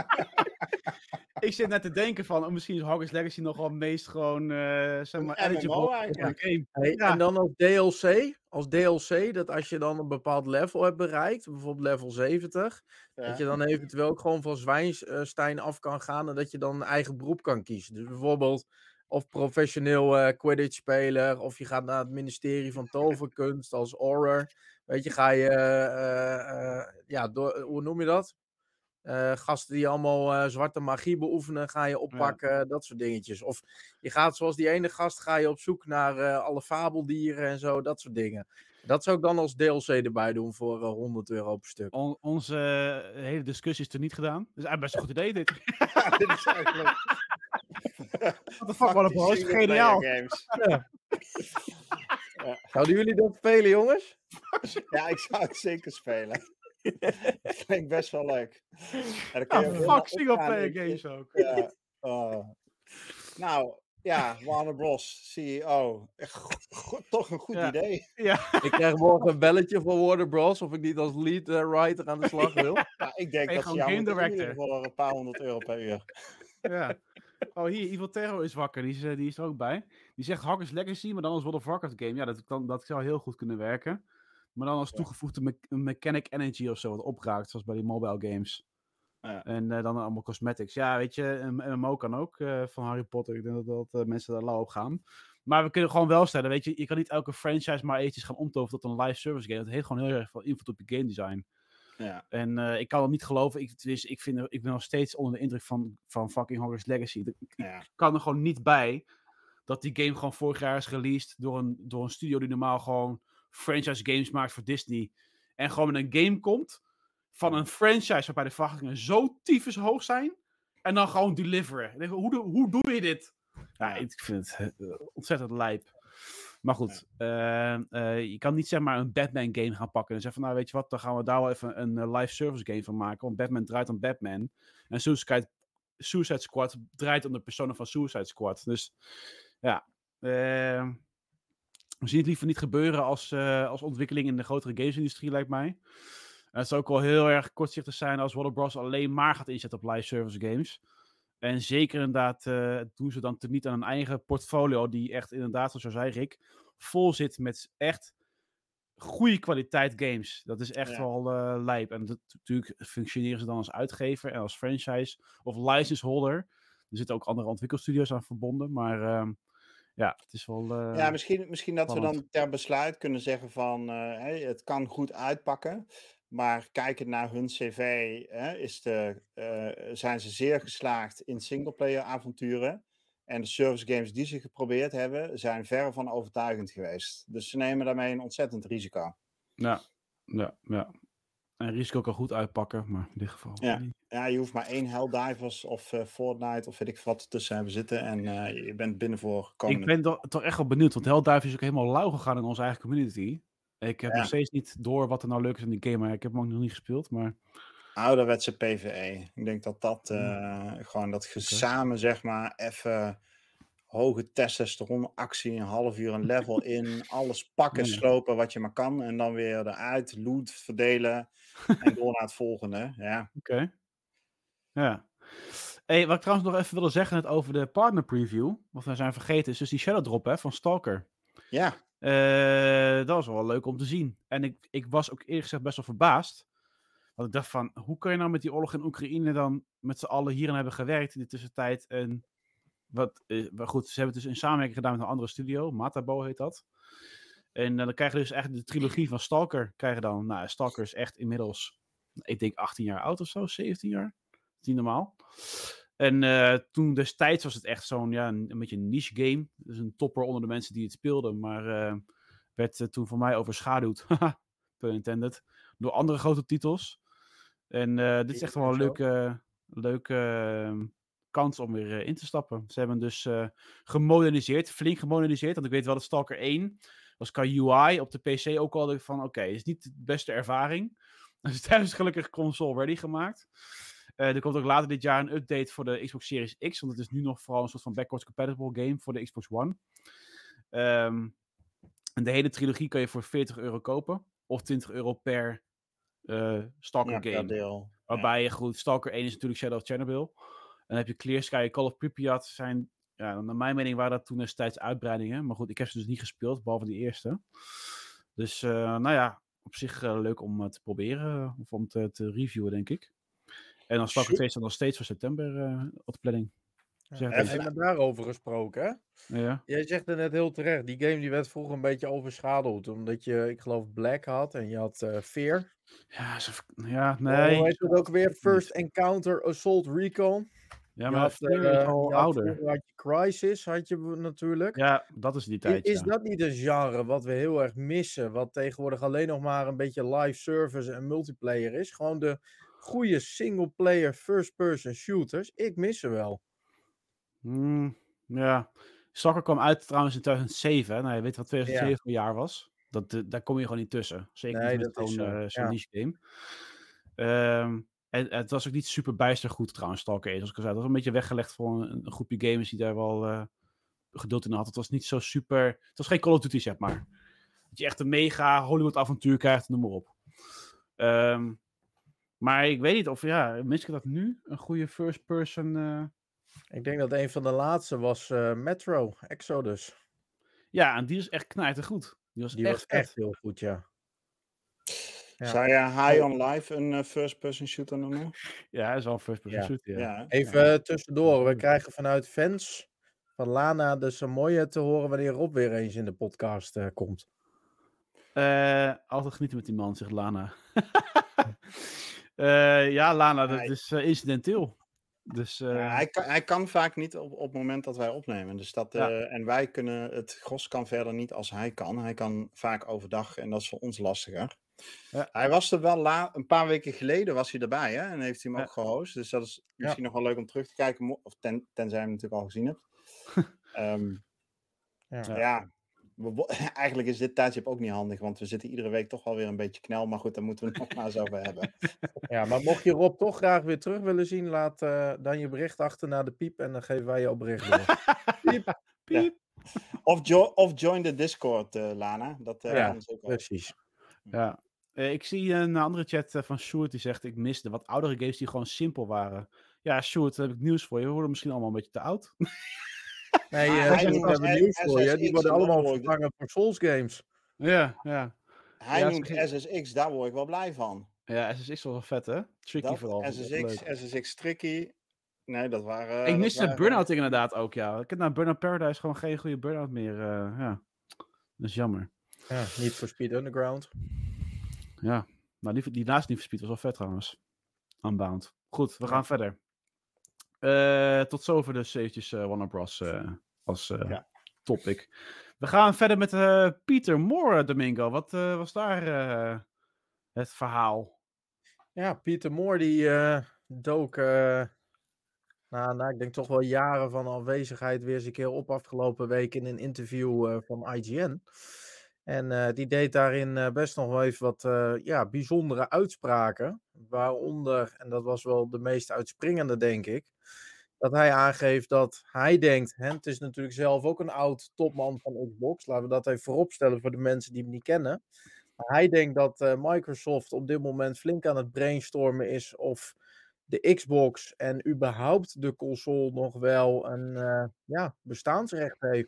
Ik zit net te denken van, misschien is Hogwarts Legacy nog wel het meest gewoon, zeg maar, Een MMO eligible eigenlijk. game. Hey, Ja. En dan als DLC, dat als je dan een bepaald level hebt bereikt, bijvoorbeeld level 70, dat je dan eventueel ook gewoon van Zwijnstein af kan gaan en dat je dan een eigen beroep kan kiezen. Dus bijvoorbeeld of professioneel Quidditch-speler, of je gaat naar het ministerie van Toverkunst als Auror. Weet je, ga je, hoe noem je dat? Gasten die allemaal zwarte magie beoefenen, ga je oppakken, dat soort dingetjes. Of je gaat zoals die ene gast, ga je op zoek naar alle fabeldieren en zo, dat soort dingen. Dat zou ik dan als DLC erbij doen voor €100 per stuk. Onze hele discussie is er niet gedaan. Dus eigenlijk best een goed idee, dit. Dit is eigenlijk... What the fuck, Warner Bros. Geniaal. Games. Zouden jullie dat spelen, jongens? Ja, ik zou het zeker spelen. Dat klinkt best wel leuk. En dan kun je Ja, ook helemaal fuck single-player opgaan games ook. Ja. Nou, ja, Warner Bros. CEO. Toch een goed Ja. idee. Ja, Ik krijg morgen een belletje van Warner Bros. Of ik niet als lead writer aan de slag wil. Ja, ik denk Hey, dat ze gewoon jou game moeten inhuren director. voor een paar €100 per uur. ja. Oh, hier, Evil Terror is wakker. Die is er ook bij. Die zegt Hogwarts Legacy, maar dan als World of Warcraft game. Ja, dat zou heel goed kunnen werken. Maar dan als toegevoegde mechanic energy of zo, wat opraakt, zoals bij die mobile games. Ja. En dan allemaal cosmetics. Ja, weet je, een MMO kan ook van Harry Potter. Ik denk dat mensen daar lauw op gaan. Maar we kunnen gewoon wel stellen, weet je kan niet elke franchise maar eventjes gaan omtoveren tot een live service game. Dat heeft gewoon heel erg veel invloed op je game design. Ja. En ik kan het niet geloven. Ik ben nog steeds onder de indruk van fucking Hogwarts Legacy. Ik kan er gewoon niet bij dat die game gewoon vorig jaar is released door een studio die normaal gewoon franchise games maakt voor Disney. En gewoon met een game komt van een franchise waarbij de verwachtingen zo tyfus hoog zijn. En dan gewoon deliveren. Ik denk, hoe doe je dit? Ja, ik vind het ontzettend lijp. Maar goed, je kan niet zeg maar een Batman game gaan pakken en zeggen van, nou weet je wat, dan gaan we daar wel even een live service game van maken. Want Batman draait om Batman. En Suicide Squad draait om de personen van Suicide Squad. Dus ja, we zien het liever niet gebeuren als ontwikkeling in de grotere gamesindustrie, lijkt mij. Het zou ook wel heel erg kortzichtig zijn als Warner Bros. Alleen maar gaat inzetten op live service games. En zeker inderdaad doen ze dan niet aan een eigen portfolio die echt inderdaad, zoals zei Rick, vol zit met echt goede kwaliteit games. Dat is echt wel lijp. En natuurlijk functioneren ze dan als uitgever en als franchise of license holder. Er zitten ook andere ontwikkelstudio's aan verbonden, maar het is wel... Ja, misschien dat we spannend. dan ter besluit kunnen zeggen van het kan goed uitpakken. Maar kijkend naar hun cv zijn ze zeer geslaagd in singleplayer avonturen. En de service games die ze geprobeerd hebben, zijn verre van overtuigend geweest. Dus ze nemen daarmee een ontzettend risico. Ja. En risico kan goed uitpakken, maar in dit geval niet. Ja, je hoeft maar 1 Helldivers of Fortnite of weet ik wat tussen hebben zitten. En je bent binnen voor gekomen. Ik ben toch echt wel benieuwd, want Helldivers is ook helemaal lauw gegaan in onze eigen community. Ik heb nog steeds niet door wat er nou leuk is in die game, maar ik heb hem ook nog niet gespeeld, maar... Ouderwetse PvE. Ik denk dat gewoon dat samen zeg maar even hoge testosteron actie, een half uur een level in, alles pakken, slopen wat je maar kan en dan weer eruit, loot verdelen en door naar het volgende. Ja. Oké. Ja. Hey, wat ik trouwens nog even wilde zeggen net over de partner preview, wat we zijn vergeten, is dus die Shadow Drop van Stalker. Ja, Dat was wel leuk om te zien. En ik was ook eerlijk gezegd best wel verbaasd. Want ik dacht van, hoe kun je nou met die oorlog in Oekraïne dan met z'n allen hierin hebben gewerkt in de tussentijd? En maar goed, ze hebben het dus in samenwerking gedaan met een andere studio. Matabo heet dat. En dan krijg je dus eigenlijk de trilogie van Stalker. Krijgen dan, nou, Stalker is echt inmiddels, ik denk 18 jaar oud of zo, 17 jaar. Dat is niet normaal. En toen destijds was het echt zo'n, ja, een beetje een niche game. Dus een topper onder de mensen die het speelden. Maar werd toen voor mij overschaduwd, pun intended, door andere grote titels. En dit is echt wel een leuke kans om weer in te stappen. Ze hebben dus gemoderniseerd, flink gemoderniseerd. Want ik weet wel dat Stalker 1 was qua UI op de PC ook al van, oké, is niet de beste ervaring. Dus het is gelukkig console ready gemaakt. Er komt ook later dit jaar een update voor de Xbox Series X. Want het is nu nog vooral een soort van backwards compatible game voor de Xbox One. En de hele trilogie kan je voor €40 kopen. Of €20 per Stalker game. per deel. Waarbij je goed, Stalker 1 is natuurlijk Shadow of Chernobyl. En dan heb je Clear Sky, Call of Pripyat. Zijn, ja, naar mijn mening waren dat toen destijds uitbreidingen. Maar goed, ik heb ze dus niet gespeeld, behalve die eerste. Dus nou ja, op zich leuk om te proberen. Of om te reviewen, denk ik. En dan Stalker 2 staat nog steeds voor september op de planning. Even daarover gesproken, hè? Ja. Jij zegt het net heel terecht. Die game die werd vroeger een beetje overschaduwd. Omdat je, ik geloof, Black had en je had Fear. Ja, nee. Hoe heet het ook weer? First Encounter Assault Recon. Ja, maar Fear is al ouder. Vroeger had je Crysis, had je natuurlijk. Ja, dat is die tijd, Is dat niet een genre wat we heel erg missen? Wat tegenwoordig alleen nog maar een beetje live service en multiplayer is? Gewoon de goede single-player first-person shooters. Ik mis ze wel. Ja. Stalker kwam uit trouwens in 2007. Nou, je weet wat 2007 voor jaar was. Daar kom je gewoon niet tussen. Zeker niet met zo'n niche game. En het was ook niet super bijster goed trouwens, Stalker 1. Zoals ik al zei, het was een beetje weggelegd voor een groepje gamers die daar wel geduld in had. Het was niet zo super... Het was geen Call of Duty, zeg maar. Dat je echt een mega Hollywood avontuur krijgt, noem maar op. Maar ik weet niet of, mis ik dat nu? Een goede first person... Ik denk dat een van de laatste was Metro Exodus. Ja, en die is echt knijtergoed. Die was echt heel goed, ja. Zou je High on Life een first-person shooter noemen? Ja, hij is wel een first-person shooter, ja. Even tussendoor. We krijgen vanuit fans van Lana de Samoye te horen wanneer Rob weer eens in de podcast komt. Altijd genieten met die man, zegt Lana. Ja, Lana, dat is incidenteel. Dus, hij kan vaak niet op het moment dat wij opnemen. Dus en wij kunnen, het gros kan verder niet als hij kan. Hij kan vaak overdag en dat is voor ons lastiger. Ja. Hij was er wel een paar weken geleden was hij erbij, hè? En heeft hij hem ook gehost. Dus dat is misschien nog wel leuk om terug te kijken. Of tenzij je hem natuurlijk al gezien hebt. Eigenlijk is dit tijdstip ook niet handig, want we zitten iedere week toch wel weer een beetje knel. Maar goed, daar moeten we het nog maar eens over hebben. Ja, maar mocht je Rob toch graag weer terug willen zien, laat dan je bericht achter naar de piep en dan geven wij jouw bericht door. Piep, piep. Ja. Of join de Discord, Lana. Dat kan ook wel. Precies. Ja. Ik zie een andere chat van Sjoerd die zegt, ik mis de wat oudere games die gewoon simpel waren. Ja, Sjoerd, daar heb ik nieuws voor je. We worden misschien allemaal een beetje te oud. Nee, hebben nieuws voor je. Die worden allemaal vervangen voor Souls games. Ja. Hij noemt SSX, daar word ik wel blij van. Ja, SSX was wel vet, hè? Tricky vooral. SSX Tricky. Nee, dat waren... Ik miste Burnout inderdaad ook, ja. Ik heb naar Burnout Paradise gewoon geen goede Burnout meer. Ja, dat is jammer. Ja, niet voor Speed Underground. Ja, nou die naast Need for Speed was wel vet trouwens. Unbound. Goed, we gaan verder. Tot zover dus eventjes Warner Bros. Als topic. We gaan verder met Peter Moore, Domingo. Wat was daar het verhaal? Ja, Peter Moore die dook... ik denk toch wel jaren van aanwezigheid weer eens een keer op afgelopen week in een interview van IGN. En die deed daarin best nog wel even wat bijzondere uitspraken. Waaronder, en dat was wel de meest uitspringende denk ik, dat hij aangeeft dat hij denkt, het is natuurlijk zelf ook een oud topman van Xbox, laten we dat even vooropstellen voor de mensen die hem niet kennen. Maar hij denkt dat Microsoft op dit moment flink aan het brainstormen is of de Xbox en überhaupt de console nog wel een bestaansrecht heeft.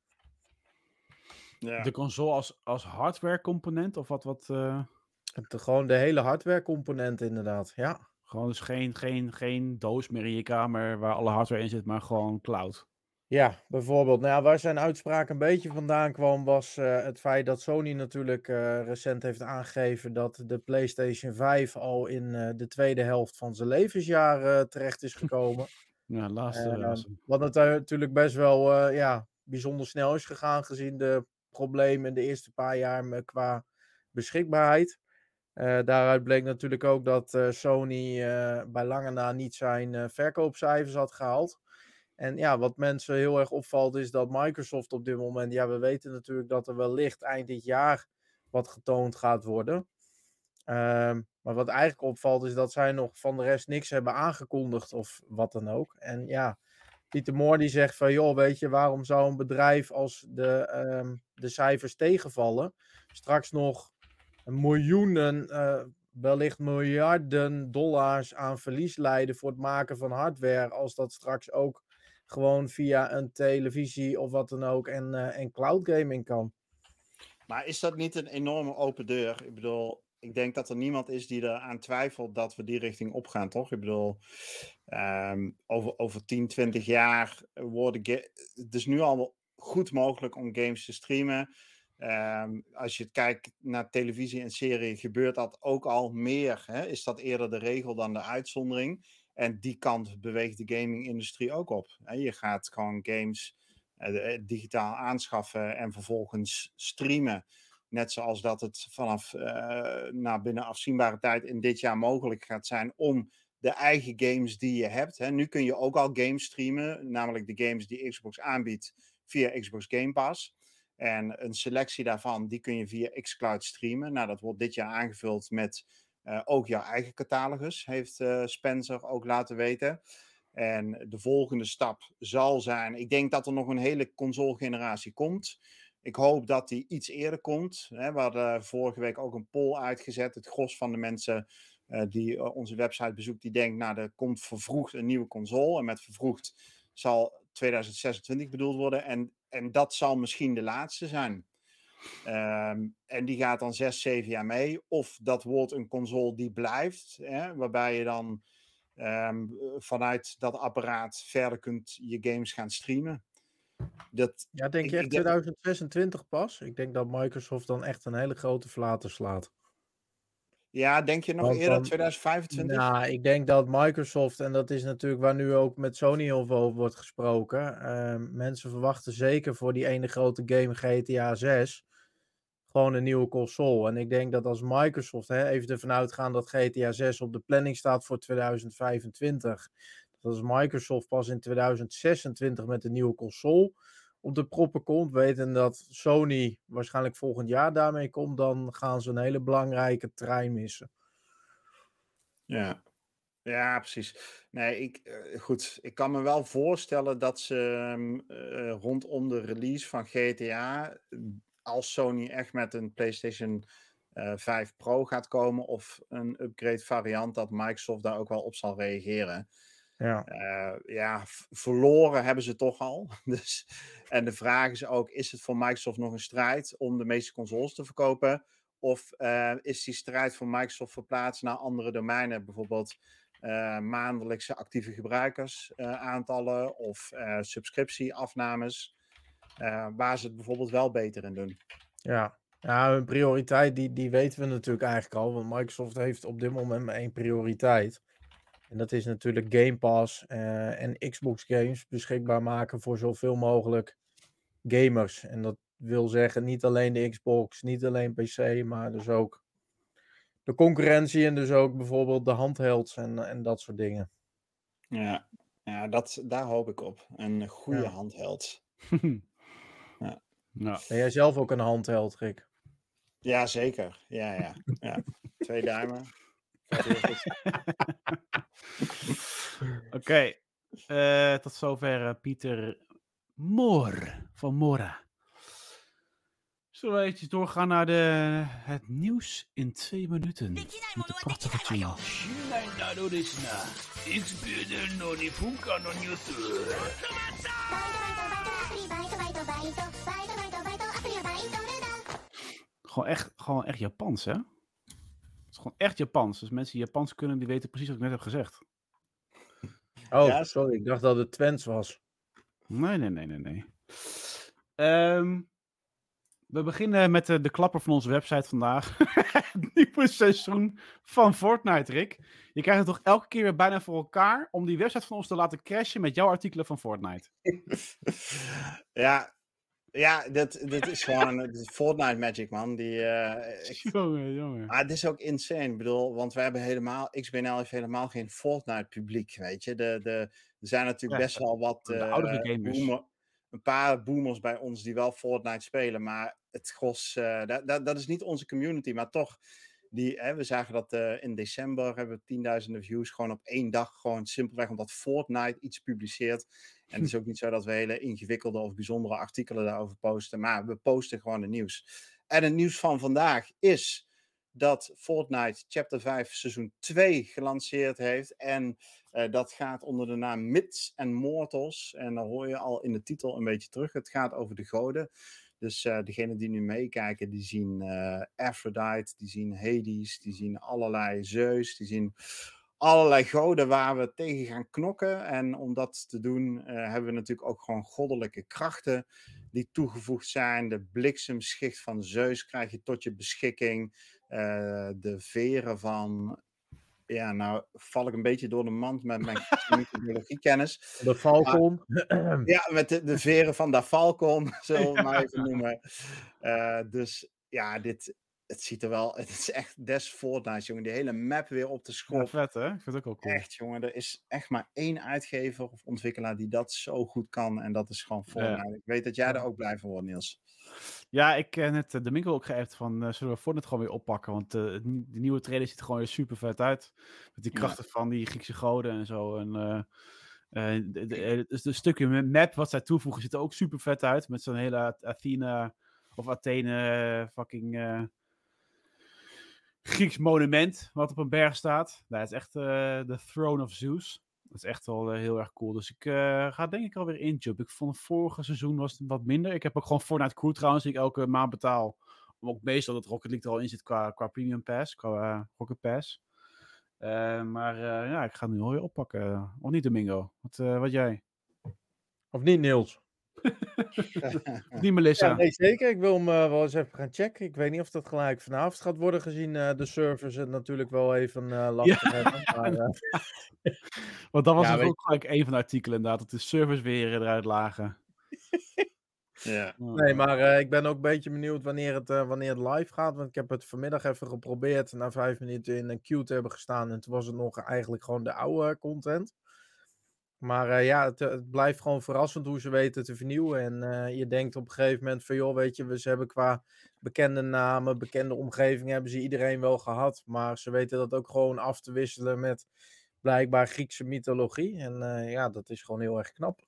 Ja. De console als hardware component of wat Gewoon de hele hardware component inderdaad, ja. gewoon dus geen doos meer in je kamer waar alle hardware in zit, maar gewoon cloud. Ja, bijvoorbeeld. Nou ja, waar zijn uitspraak een beetje vandaan kwam, was het feit dat Sony natuurlijk recent heeft aangegeven dat de PlayStation 5 al in de tweede helft van zijn levensjaar terecht is gekomen. Ja, laatste razen. Wat het natuurlijk best wel bijzonder snel is gegaan, gezien de problemen in de eerste paar jaar qua beschikbaarheid. Daaruit bleek natuurlijk ook dat Sony bij lange na niet zijn verkoopcijfers had gehaald. En ja, wat mensen heel erg opvalt is dat Microsoft op dit moment, ja, we weten natuurlijk dat er wellicht eind dit jaar wat getoond gaat worden. Maar wat eigenlijk opvalt is dat zij nog van de rest niks hebben aangekondigd of wat dan ook. En ja, Pieter Moore die zegt van, joh, weet je, waarom zou een bedrijf als de cijfers tegenvallen straks nog miljoenen, wellicht miljarden dollars aan verlies leiden voor het maken van hardware, als dat straks ook gewoon via een televisie of wat dan ook en cloud gaming kan. Maar is dat niet een enorme open deur? Ik bedoel, ik denk dat er niemand is die eraan twijfelt dat we die richting opgaan, toch? Ik bedoel, over 10, 20 jaar het is nu al goed mogelijk om games te streamen. Als je kijkt naar televisie en serie, gebeurt dat ook al meer. Hè? Is dat eerder de regel dan de uitzondering? En die kant beweegt de gaming-industrie ook op. Hè? Je gaat gewoon games digitaal aanschaffen en vervolgens streamen. Net zoals dat het vanaf binnen afzienbare tijd in dit jaar mogelijk gaat zijn om de eigen games die je hebt. Hè. Nu kun je ook al games streamen, namelijk de games die Xbox aanbiedt via Xbox Game Pass. En een selectie daarvan, die kun je via xCloud streamen. Nou, dat wordt dit jaar aangevuld met ook jouw eigen catalogus, heeft Spencer ook laten weten. En de volgende stap zal zijn, ik denk dat er nog een hele console-generatie komt. Ik hoop dat die iets eerder komt. We hadden vorige week ook een poll uitgezet. Het gros van de mensen die onze website bezoekt, die denkt, nou, er komt vervroegd een nieuwe console. En met vervroegd zal 2026 bedoeld worden. En dat zal misschien de laatste zijn. En die gaat dan 6, 7 jaar mee. Of dat wordt een console die blijft, waarbij je dan vanuit dat apparaat verder kunt je games gaan streamen. Denk je echt 2026 pas? Ik denk dat Microsoft dan echt een hele grote flater slaat. Ja, denk je nog eerder 2025? Nou, ik denk dat Microsoft, en dat is natuurlijk waar nu ook met Sony heel veel over wordt gesproken. Mensen verwachten zeker voor die ene grote game GTA 6 gewoon een nieuwe console. En ik denk dat als Microsoft, even ervan uitgaan dat GTA 6 op de planning staat voor 2025, dat als Microsoft pas in 2026 met een nieuwe console op de proppen komt, weten dat Sony waarschijnlijk volgend jaar daarmee komt, dan gaan ze een hele belangrijke trein missen. Ja, precies. Nee, ik kan me wel voorstellen dat ze rondom de release van GTA, als Sony echt met een PlayStation 5 Pro gaat komen of een upgrade variant, dat Microsoft daar ook wel op zal reageren. Verloren hebben ze toch al. Dus, en de vraag is ook, is het voor Microsoft nog een strijd om de meeste consoles te verkopen? Of is die strijd voor Microsoft verplaatst naar andere domeinen, bijvoorbeeld maandelijkse actieve gebruikersaantallen of subscriptieafnames, waar ze het bijvoorbeeld wel beter in doen. Ja, hun prioriteit die weten we natuurlijk eigenlijk al, want Microsoft heeft op dit moment maar één prioriteit. En dat is natuurlijk Game Pass en Xbox games beschikbaar maken voor zoveel mogelijk gamers. En dat wil zeggen niet alleen de Xbox, niet alleen PC, maar dus ook de concurrentie en dus ook bijvoorbeeld de handhelds en dat soort dingen. Ja, daar hoop ik op. Een goede handheld. Ja. Ben jij zelf ook een handheld, Rick? Ja, zeker. Ja. 2 duimen. Oké. Tot zover Pieter Moore van Mora. Zullen we eventjes doorgaan naar het nieuws in 2 minuten? Met de prachtige tune. Gewoon echt Japans, hè? Het is gewoon echt Japans. Dus mensen die Japans kunnen, die weten precies wat ik net heb gezegd. Oh, Ja, sorry. Ik dacht dat het Twents was. Nee. We beginnen met de klapper van onze website vandaag. Het nieuwe seizoen van Fortnite, Rick. Je krijgt het toch elke keer weer bijna voor elkaar om die website van ons te laten crashen met jouw artikelen van Fortnite. Ja, dit is gewoon het Fortnite Magic, man. Jongen. Maar het is ook insane. Ik bedoel, want we hebben XBNL heeft helemaal geen Fortnite publiek, weet je. Er zijn natuurlijk best wel wat de oudere gamers. een paar boomers bij ons die wel Fortnite spelen, maar het gros, dat is niet onze community, maar toch, we zagen dat in december hebben we 10.000 views gewoon op 1 dag, gewoon simpelweg omdat Fortnite iets publiceert. En het is ook niet zo dat we hele ingewikkelde of bijzondere artikelen daarover posten, maar we posten gewoon het nieuws. En het nieuws van vandaag is dat Fortnite Chapter 5 seizoen 2 gelanceerd heeft. En dat gaat onder de naam Myths and Mortals. En dan hoor je al in de titel een beetje terug. Het gaat over de goden. Dus degenen die nu meekijken, die zien Aphrodite, die zien Hades, die zien allerlei Zeus, die zien allerlei goden waar we tegen gaan knokken. En om dat te doen hebben we natuurlijk ook gewoon goddelijke krachten die toegevoegd zijn. De bliksemschicht van Zeus krijg je tot je beschikking. De veren van... Ja, nou val ik een beetje door de mand met mijn mythologie-kennis. De Falcon. Ja, met de veren van de Falcon, zullen we maar even noemen. Dus ja, het ziet er wel... Het is echt des Fortnite, jongen. Die hele map weer op de schop. Ja, vet, hè? Ik vind het ook wel cool. Echt, jongen. Er is echt maar 1 uitgever of ontwikkelaar die dat zo goed kan. En dat is gewoon Fortnite. Ja. Ik weet dat jij er ook blij van wordt, Niels. Ja, ik heb net de Mingo ook geappt van, zullen we Fortnite gewoon weer oppakken? Want de nieuwe trailer ziet er gewoon weer super vet uit. Met die krachten van die Griekse goden en zo. En de stukje map wat zij toevoegen ziet er ook super vet uit. Met zo'n hele Athena of Athene fucking Grieks monument wat op een berg staat. Nou, het is echt de Throne of Zeus. Dat is echt wel heel erg cool. Dus ik ga denk ik alweer injumpen. Ik vond het vorige seizoen was het wat minder. Ik heb ook gewoon Fortnite Crew trouwens, die ik elke maand betaal. Ook meestal dat Rocket League er al in zit qua Premium Pass, qua Rocket Pass. Maar ja, ik ga het nu alweer oppakken. Of niet, Domingo? Wat jij? Of niet, Niels? Of niet, Melissa? Ja, nee, zeker. Ik wil hem wel eens even gaan checken. Ik weet niet of dat gelijk vanavond gaat worden, gezien de servers het natuurlijk wel even lastig hebben. Maar, Want dat was Ja, dus weet ook gelijk een van de artikelen inderdaad, dat de servers weer eruit lagen. Ja. Nee, maar ik ben ook een beetje benieuwd wanneer het live gaat. Want ik heb het vanmiddag even geprobeerd na 5 minuten in een queue te hebben gestaan. En toen was het nog eigenlijk gewoon de oude content. Maar ja, het blijft gewoon verrassend hoe ze weten te vernieuwen. En je denkt op een gegeven moment van, joh, weet je, ze hebben qua bekende namen, bekende omgeving, hebben ze iedereen wel gehad. Maar ze weten dat ook gewoon af te wisselen met blijkbaar Griekse mythologie. En ja, dat is gewoon heel erg knap.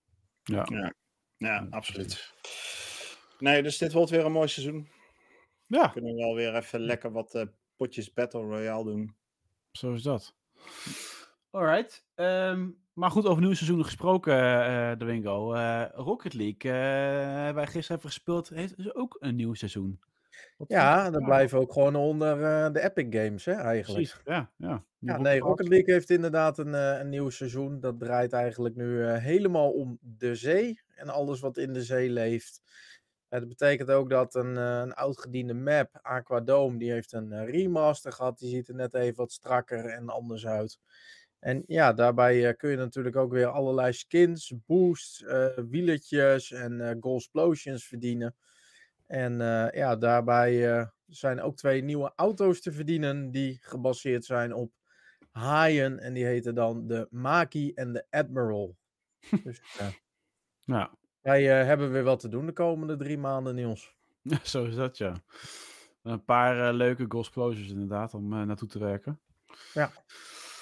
Ja, absoluut. Nee, dus dit wordt weer een mooi seizoen. Ja. We kunnen wel weer even lekker wat potjes Battle Royale doen. Zo is dat. Alright. Maar goed, over nieuwe seizoenen gesproken, Domingo. Rocket League, hebben wij gisteren even gespeeld, heeft dus ook een nieuw seizoen. Ja, dat blijven ook gewoon onder de Epic Games, hè, eigenlijk. Precies, ja. Ja, nee, Rocket League heeft inderdaad een nieuw seizoen. Dat draait eigenlijk nu helemaal om de zee en alles wat in de zee leeft. Dat betekent ook dat een oudgediende map, Aquadome, die heeft een remaster gehad. Die ziet er net even wat strakker en anders uit. En ja, daarbij kun je natuurlijk ook weer allerlei skins, boosts, wielertjes en Goldsplosions verdienen. En ja, daarbij zijn ook 2 nieuwe auto's te verdienen die gebaseerd zijn op haaien. En die heten dan de Maki en de Admiral. Dus Ja. wij hebben weer wat te doen de komende 3 maanden, Niels. Zo is dat, ja. Een paar leuke Gosplosions inderdaad, om naartoe te werken. Ja.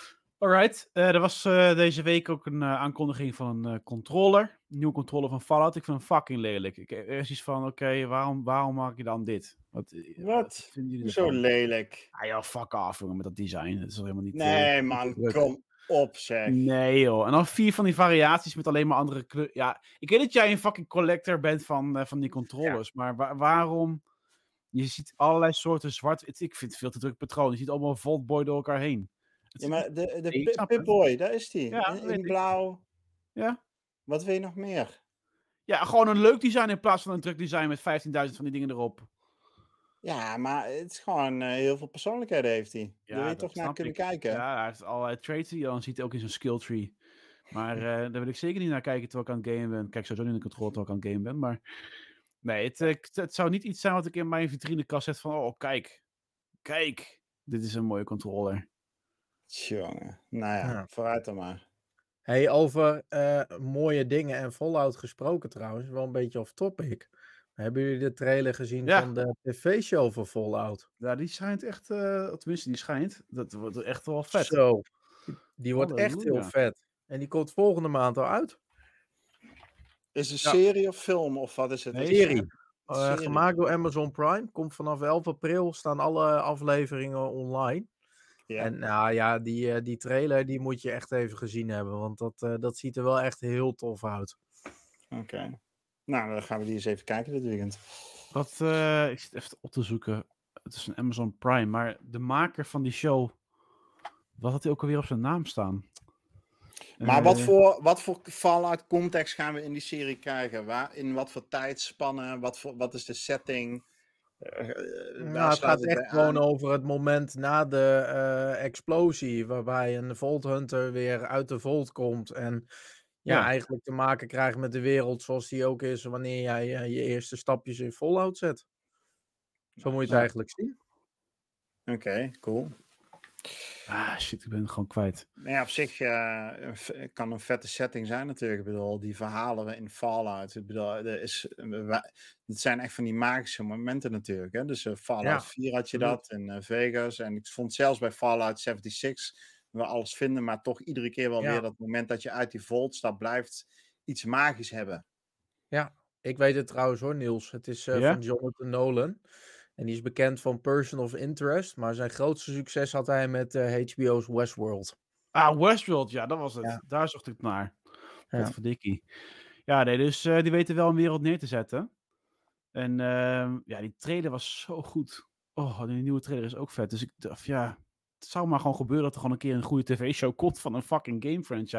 Alright, er was deze week ook een aankondiging van een controller. Een nieuwe controller van Fallout. Ik vind hem fucking lelijk. Er is iets van, oké, waarom maak je dan dit? Wat vinden jullie Zo ervan? lelijk. Ah ja, fuck off, jongen, met dat design. Dat is toch helemaal niet... Nee, man, druk. kom op, zeg. Nee, joh. En dan 4 van die variaties met alleen maar andere kleur. Ja, ik weet dat jij een fucking collector bent van die controllers. Maar waarom... Je ziet allerlei soorten zwart... Ik vind het veel te druk patroon. Je ziet allemaal Vault-Boy door elkaar heen. Ja, maar Nee, ik de snap het. Pip-Boy, daar is die. Ja, in weet ik. blauw. Ja. Wat wil je nog meer? Ja, gewoon een leuk design in plaats van een druk design met 15.000 van die dingen erop. Ja, maar het is gewoon heel veel persoonlijkheden heeft hij. Daar wil je dat toch naar snap kunnen ik. kijken. Ja, hij heeft allerlei traits die je dan ziet, ook in zijn skill tree. Maar daar wil ik zeker niet naar kijken terwijl ik aan het gamen ben. Kijk, sowieso niet in de controle terwijl ik aan het gamen ben, maar... Nee, het zou niet iets zijn wat ik in mijn vitrinekast zet van... Oh, kijk, dit is een mooie controller. Tjonge. Nou ja, Ja. vooruit dan maar. Hey, over mooie dingen en Fallout gesproken trouwens, wel een beetje off topic. Hebben jullie de trailer gezien Ja. van de tv-show voor Fallout? Ja, die schijnt echt... tenminste, die schijnt. Dat wordt echt wel vet. Zo, die wordt echt heel Halleluja. vet. En die komt volgende maand al uit. Is het Ja. een serie of film of wat is het? Nee, Is het Serie. serie? Gemaakt door Amazon Prime. Komt vanaf 11 april, staan alle afleveringen online. Ja. En nou ja, die trailer die moet je echt even gezien hebben. Want dat ziet er wel echt heel tof uit. Oké. Nou, dan gaan we die eens even kijken dit weekend. ik zit even op te zoeken. Het is een Amazon Prime, maar de maker van die show... Wat had hij ook alweer op zijn naam staan? Maar wat voor Fallout context gaan we in die serie krijgen? In wat voor tijdspannen? Wat is de setting? Nou, het gaat echt gewoon over het moment na de explosie, waarbij een Vault Hunter weer uit de Vault komt en Ja. eigenlijk te maken krijgt met de wereld zoals die ook is wanneer jij je eerste stapjes in Fallout zet. Zo moet je het Ja. eigenlijk zien. Oké, cool. Ah, shit, ik ben het gewoon kwijt. Nou ja, op zich kan een vette setting zijn natuurlijk. Ik bedoel, die verhalen in Fallout. Ik bedoel, het zijn echt van die magische momenten natuurlijk. Hè? Dus Fallout Ja, 4 had je absoluut. dat en Vegas. En ik vond zelfs bij Fallout 76 we alles vinden, maar toch iedere keer wel Ja. weer dat moment dat je uit die Vault stapt, blijft iets magisch hebben. Ja, ik weet het trouwens hoor, Niels. Het is Ja? van Jonathan Nolan. En die is bekend van Person of Interest. Maar zijn grootste succes had hij met HBO's Westworld. Ah, Westworld, ja, dat was het. Ja. Daar zocht ik naar. Ja. Potverdikkie. Ja, nee, dus die weten wel een wereld neer te zetten. En ja, die trailer was zo goed. Oh, die nieuwe trailer is ook vet. Dus ik dacht, ja, het zou maar gewoon gebeuren dat er gewoon een keer een goede tv-show komt van een fucking game franchise.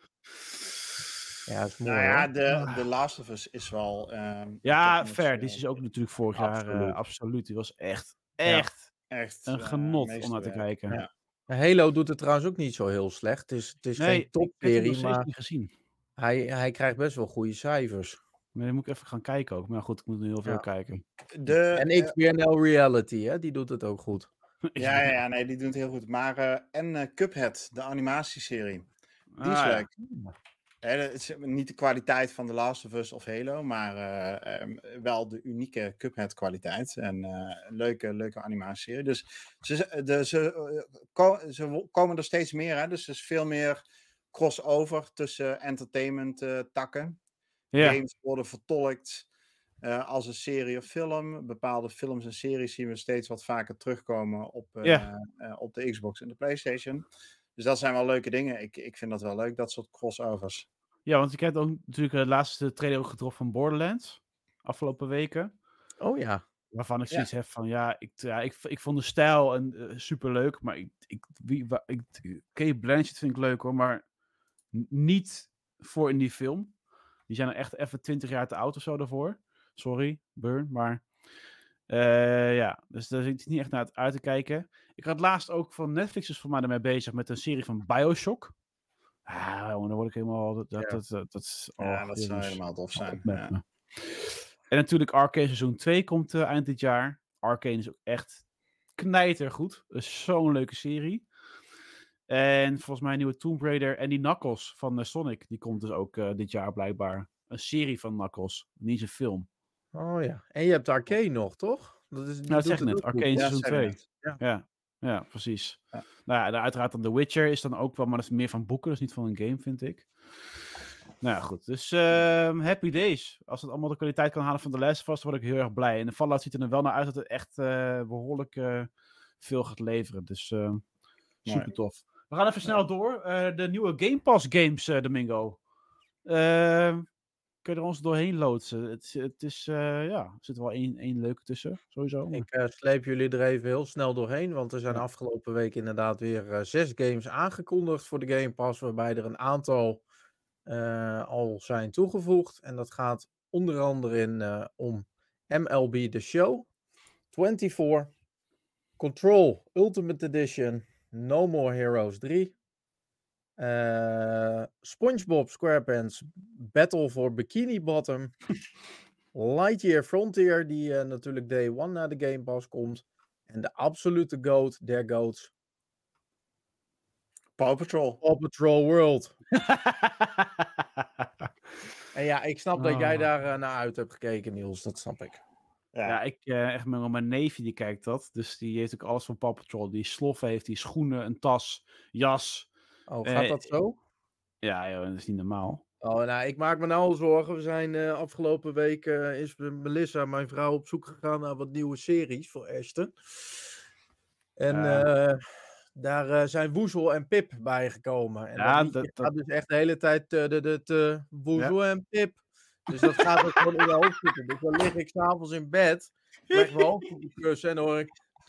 Ja, dat is mooi Nou ja, hoor. The Last of Us is wel... Ja, toch nog, fair. Die is ook natuurlijk vorig jaar absoluut. absoluut. Die was echt echt een genot om meesterwerk. naar te kijken. Ja. Halo doet het trouwens ook niet zo heel slecht. Het is Nee, geen ik heb hem nog topserie, steeds maar niet gezien. hij krijgt best wel goede cijfers. Maar dan moet ik even gaan kijken ook. Maar goed, ik moet nu heel veel Ja. kijken. En XBNL Reality, hè, die doet het ook goed. Ja, nee, die doen het heel goed. Maar Cuphead, de animatieserie, die is Ah, ja. leuk. Hè, het is niet de kwaliteit van The Last of Us of Halo, maar wel de unieke Cuphead kwaliteit. En een leuke animatieserie. Dus ze komen er steeds meer, hè? Dus er is veel meer crossover tussen entertainment takken. Ja. Games worden vertolkt als een serie of film. Bepaalde films en series zien we steeds wat vaker terugkomen op de Xbox en de PlayStation. Dus dat zijn wel leuke dingen. Ik vind dat wel leuk, dat soort crossovers. Ja, want ik heb ook natuurlijk de laatste trailer ook getroffen van Borderlands. Afgelopen weken. Oh ja. Waarvan ik zoiets heb van, ik vond de stijl superleuk. Maar Cate Blanchett vind ik leuk hoor, maar niet voor in die film. Die zijn er echt even 20 jaar te oud of zo daarvoor. Sorry, Burn, maar... ja, dus daar zit ik niet echt naar uit te kijken. Ik had laatst ook van Netflix is voor mij ermee bezig met een serie van BioShock. Ah, jongen, dan word ik helemaal... Dat zou helemaal tof zijn. Ja. En natuurlijk Arcane seizoen 2 komt eind dit jaar. Arcane is ook echt knijtergoed. Dat is zo'n leuke serie. En volgens mij een nieuwe Tomb Raider en die Knuckles van Sonic. Die komt dus ook dit jaar blijkbaar. Een serie van Knuckles, niet een film. Oh ja. En je hebt Arcane nog, toch? Dat zeg ik net. Arcane seizoen 2. Ja. Ja. Ja, precies. Ja. Nou ja, uiteraard dan The Witcher is dan ook wel, maar dat is meer van boeken, dat is niet van een game, vind ik. Nou ja, goed. Dus happy days. Als het allemaal de kwaliteit kan halen van The Last of Us, dan word ik heel erg blij. En de Fallout ziet er wel naar uit dat het echt behoorlijk veel gaat leveren. Dus super tof. We gaan even snel door. De nieuwe Game Pass games, Domingo. Kun je er ons doorheen loodsen? Het is, er zit wel één leuke tussen, sowieso. Maar... Ik sleep jullie er even heel snel doorheen, want er zijn afgelopen week inderdaad weer 6 games aangekondigd voor de Game Pass, waarbij er een aantal al zijn toegevoegd. En dat gaat onder andere om MLB The Show, 24, Control Ultimate Edition, No More Heroes 3, SpongeBob SquarePants Battle for Bikini Bottom, Lightyear Frontier, die natuurlijk day one naar de Game Pass komt. En de absolute GOAT der GOATs, Paw Patrol. Paw Patrol World. En ja, ik snap dat jij daar naar uit hebt gekeken, Niels. Dat snap ik. Ja, ik echt mijn neefje die kijkt dat. Dus die heeft ook alles van Paw Patrol. Die sloffen heeft, die schoenen, een tas, jas. Oh, gaat dat zo? Ja, joh, dat is niet normaal. Oh, nou, ik maak me nou al zorgen. We zijn afgelopen week is Melissa, mijn vrouw, op zoek gegaan naar wat nieuwe series voor Ashton. En daar zijn Woezel en Pip bijgekomen. En Ja, dat gaat dus echt de hele tijd Woezel en Pip. Dus dat gaat ook gewoon in de hoofd zitten. Dus dan lig ik s'avonds in bed, leg mijn hoofd op de kussen en hoor ik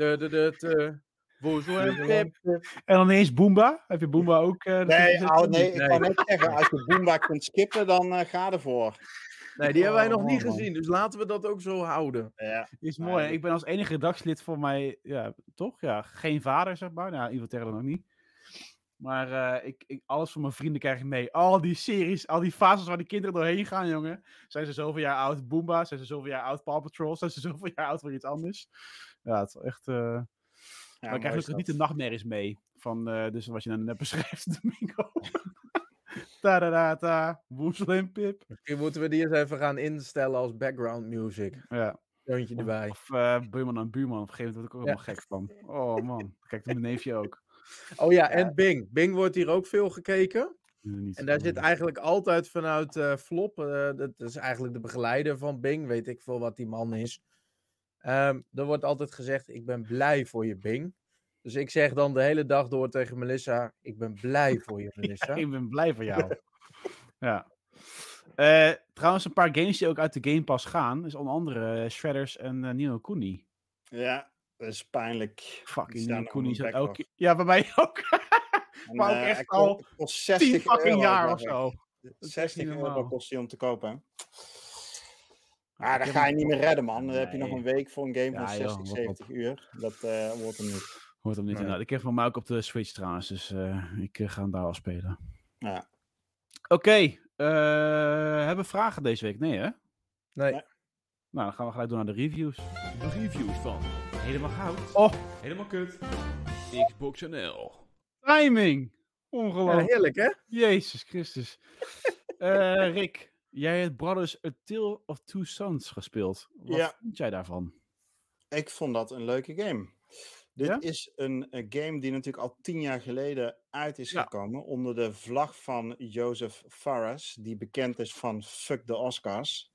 Woezel en Pip. En dan ineens Boomba. Heb je Boomba ook? Nee, ik kan net zeggen, als je Boomba kunt skippen, dan ga ervoor. Nee, die hebben wij nog niet gezien, dus laten we dat ook zo houden. Ja. Is mooi. Ik ben als enige redactielid voor mij, toch? Ja, geen vader, zeg maar. Nou, in ieder geval nog niet. Maar alles van mijn vrienden krijg ik mee. Al die series, al die fases waar die kinderen doorheen gaan, jongen. Zijn ze zoveel jaar oud Boomba? Zijn ze zoveel jaar oud Paw Patrol? Zijn ze zoveel jaar oud voor iets anders? Ja, het is echt... maar ik krijg natuurlijk niet de nachtmerries mee. Van, dus wat je nou net beschrijft, Domingo. Ta-da-da-ta, Woezel en Pip. Misschien moeten we die eens even gaan instellen als background music. Ja. Deuntje erbij. Of Buurman en Buurman. Op een gegeven moment word ik ook helemaal gek van. Oh man, kijk mijn neefje ook. Oh ja, en Bing. Bing wordt hier ook veel gekeken. Niet En daar zit eigenlijk altijd vanuit Flop. Dat is eigenlijk de begeleider van Bing. Weet ik veel wat die man is. Er wordt altijd gezegd, ik ben blij voor je, Bing. Dus ik zeg dan de hele dag door tegen Melissa, ik ben blij voor je, Melissa. Ja, ik ben blij voor jou. Ja. Trouwens, een paar games die ook uit de Game Pass gaan, is onder andere Shredders en Ni no Kuni. Ja, dat is pijnlijk. Fucking Ni no Kuni is ook... Ja, bij mij ook. Maar ook echt al 10 fucking jaar of zo. 60 euro kost die om te kopen. Ah, dat ga je niet meer redden, man. Dan heb je nog een week voor een game van 60, 70 uur. Dat wordt hem niet. Hoort hem niet inderdaad. Ik heb van mij ook op de Switch trouwens, dus ik ga hem daar al spelen. Ja. Oké, hebben we vragen deze week? Nee, hè? Nee. Nou, dan gaan we gelijk door naar de reviews. De reviews van Helemaal Goud. Oh, Helemaal Kut. Xbox NL. timing! Ongelooflijk. Ja, heerlijk, hè? Jezus Christus. Rick, jij hebt Brothers A Tale of Two Sons gespeeld. Wat vond jij daarvan? Ik vond dat een leuke game. Dit is een game die natuurlijk al 10 jaar geleden uit is gekomen. Onder de vlag van Joseph Fares. Die bekend is van Fuck the Oscars.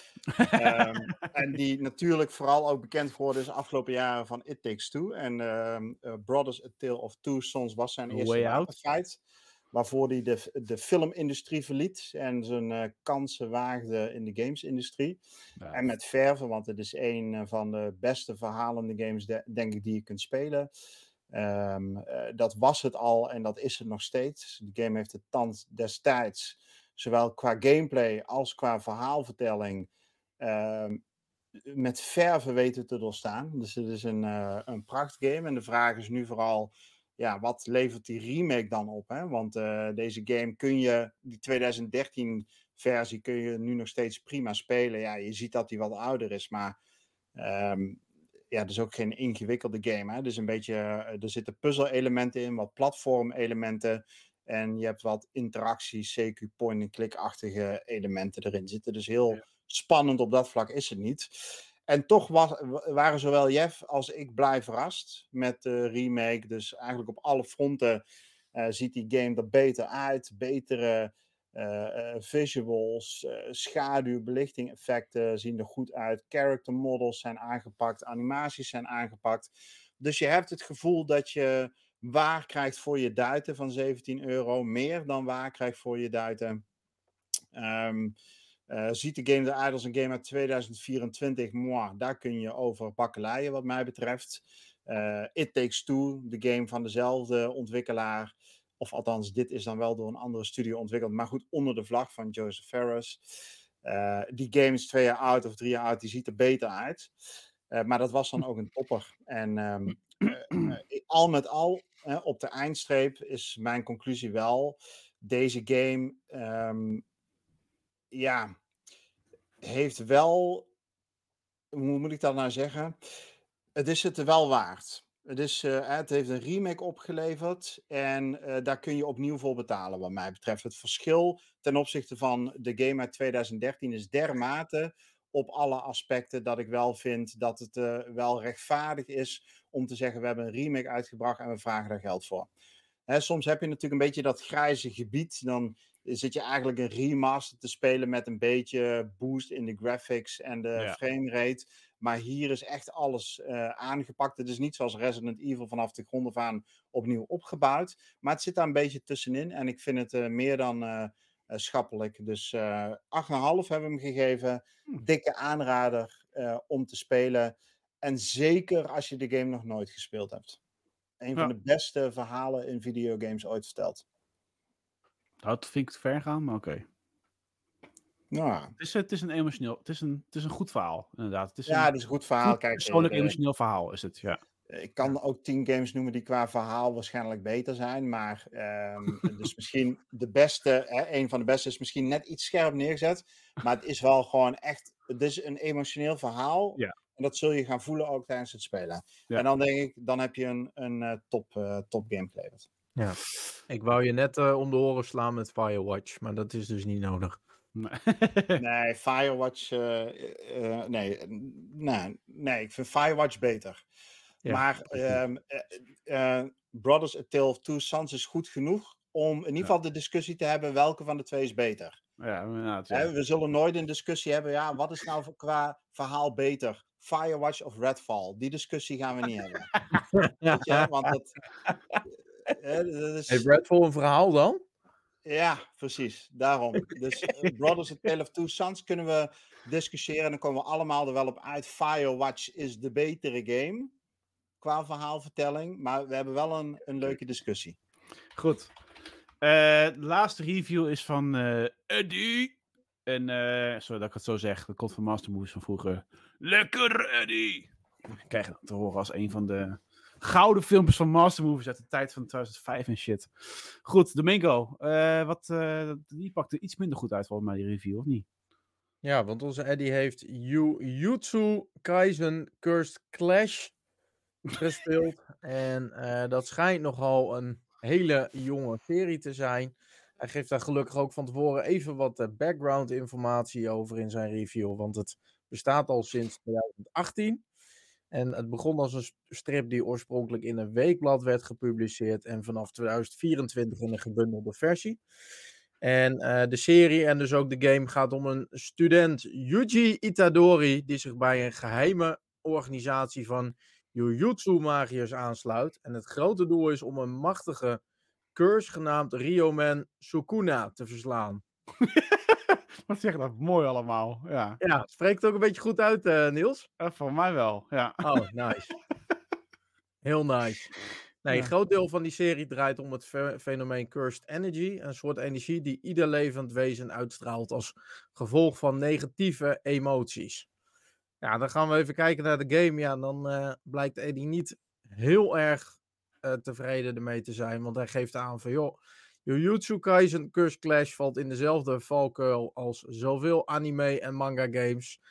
En die natuurlijk vooral ook bekend geworden is de afgelopen jaren van It Takes Two. En Brothers A Tale of Two Sons was zijn eerste wapenfeit. Waarvoor hij de filmindustrie verliet en zijn kansen waagde in de gamesindustrie. Ja. En met verve, want het is een van de beste verhalende games, denk ik, die je kunt spelen. Dat was het al en dat is het nog steeds. De game heeft de tand destijds, zowel qua gameplay als qua verhaalvertelling, met verve weten te doorstaan. Dus het is een prachtgame. En de vraag is nu vooral, ja, wat levert die remake dan op? Hè? Want deze game die 2013 versie kun je nu nog steeds prima spelen. Ja, je ziet dat die wat ouder is, maar het is ook geen ingewikkelde game. Hè? Dus een beetje, er zitten puzzel-elementen in, wat platform-elementen. En je hebt wat interactie, CQ point-and-click-achtige elementen erin zitten. Dus heel spannend op dat vlak is het niet. En toch waren zowel Jeff als ik blij verrast met de remake. Dus eigenlijk op alle fronten ziet die game er beter uit. Betere visuals, schaduw, belichting effecten zien er goed uit. Character models zijn aangepakt, animaties zijn aangepakt. Dus je hebt het gevoel dat je waar krijgt voor je duiten van €17. Meer dan waar krijgt voor je duiten. Ziet de game eruit als een game uit 2024? Mwah, daar kun je over bakkeleien wat mij betreft. It Takes Two, de game van dezelfde ontwikkelaar. Of althans, dit is dan wel door een andere studio ontwikkeld. Maar goed, onder de vlag van Joseph Fares. Die game is 2 jaar oud of 3 jaar oud. Die ziet er beter uit. Maar dat was dan ook een topper. En al met al, op de eindstreep is mijn conclusie wel. Deze game heeft wel... Hoe moet ik dat nou zeggen? Het is het wel waard. Het heeft een remake opgeleverd en daar kun je opnieuw voor betalen wat mij betreft. Het verschil ten opzichte van de game uit 2013 is dermate op alle aspecten dat ik wel vind dat het wel rechtvaardig is om te zeggen we hebben een remake uitgebracht en we vragen daar geld voor. Soms heb je natuurlijk een beetje dat grijze gebied. Dan zit je eigenlijk een remaster te spelen met een beetje boost in de graphics en de framerate. Maar hier is echt alles aangepakt. Het is niet zoals Resident Evil vanaf de grond af aan opnieuw opgebouwd. Maar het zit daar een beetje tussenin. En ik vind het meer dan schappelijk. Dus 8,5 hebben we hem gegeven. Dikke aanrader om te spelen. En zeker als je de game nog nooit gespeeld hebt. Een van de beste verhalen in videogames ooit verteld. Dat vind ik te ver gaan, maar oké. Nou, Het is een emotioneel... Het is een goed verhaal, inderdaad. Het is het is een goed verhaal. Kijk, persoonlijk emotioneel verhaal is het, ja. Ik kan ook 10 games noemen die qua verhaal waarschijnlijk beter zijn. Maar dus misschien de beste, een van de beste is misschien net iets scherp neergezet. Maar het is wel gewoon echt... Het is een emotioneel verhaal. Ja. En dat zul je gaan voelen ook tijdens het spelen. Ja. En dan denk ik, dan heb je een top game geleverd. Ja. Ik wou je net om de oren slaan met Firewatch, maar dat is dus niet nodig. Nee, Firewatch... nee, ik vind Firewatch beter. Ja, maar Brothers A Tale of Two Sons is goed genoeg om in ieder geval de discussie te hebben welke van de twee is beter. Ja, inderdaad. Ja. We zullen nooit een discussie hebben, wat is nou qua verhaal beter? Firewatch of Redfall? Die discussie gaan we niet hebben. Weet je, want dat is... Heeft Redfall een verhaal dan? Ja, precies. Daarom. Dus Brothers A Tale of Two Sons kunnen we discussiëren. En dan komen we allemaal er wel op uit. Firewatch is de betere game. Qua verhaalvertelling. Maar we hebben wel een leuke discussie. Goed. De laatste review is van Eddie. En, sorry dat ik het zo zeg. Dat komt van Master Moves van vroeger. Lekker, Eddie! Ik krijg het te horen als een van de gouden filmpjes van Master Movies uit de tijd van 2005 en shit. Goed, Domingo. Die pakte iets minder goed uit volgens mij, die review, of niet? Ja, want onze Eddie heeft Jujutsu Kaisen Cursed Clash gespeeld. En dat schijnt nogal een hele jonge serie te zijn. Hij geeft daar gelukkig ook van tevoren even wat background informatie over in zijn review. Want het bestaat al sinds 2018. En het begon als een strip die oorspronkelijk in een weekblad werd gepubliceerd. En vanaf 2024 in een gebundelde versie. En de serie en dus ook de game gaat om een student, Yuji Itadori, die zich bij een geheime organisatie van Jujutsu-magiërs aansluit. En het grote doel is om een machtige curse genaamd Ryomen Sukuna te verslaan. Wat zeg je dat? Mooi allemaal. Ja, spreekt het ook een beetje goed uit, Niels? Voor mij wel, ja. Oh, nice. Heel nice. Nee, een groot deel van die serie draait om het fenomeen Cursed Energy. Een soort energie die ieder levend wezen uitstraalt als gevolg van negatieve emoties. Ja, dan gaan we even kijken naar de game. Ja, dan blijkt Eddie niet heel erg tevreden ermee te zijn. Want hij geeft aan van, joh, Jujutsu Kaisen Cursed Clash valt in dezelfde valkuil als zoveel anime en manga games.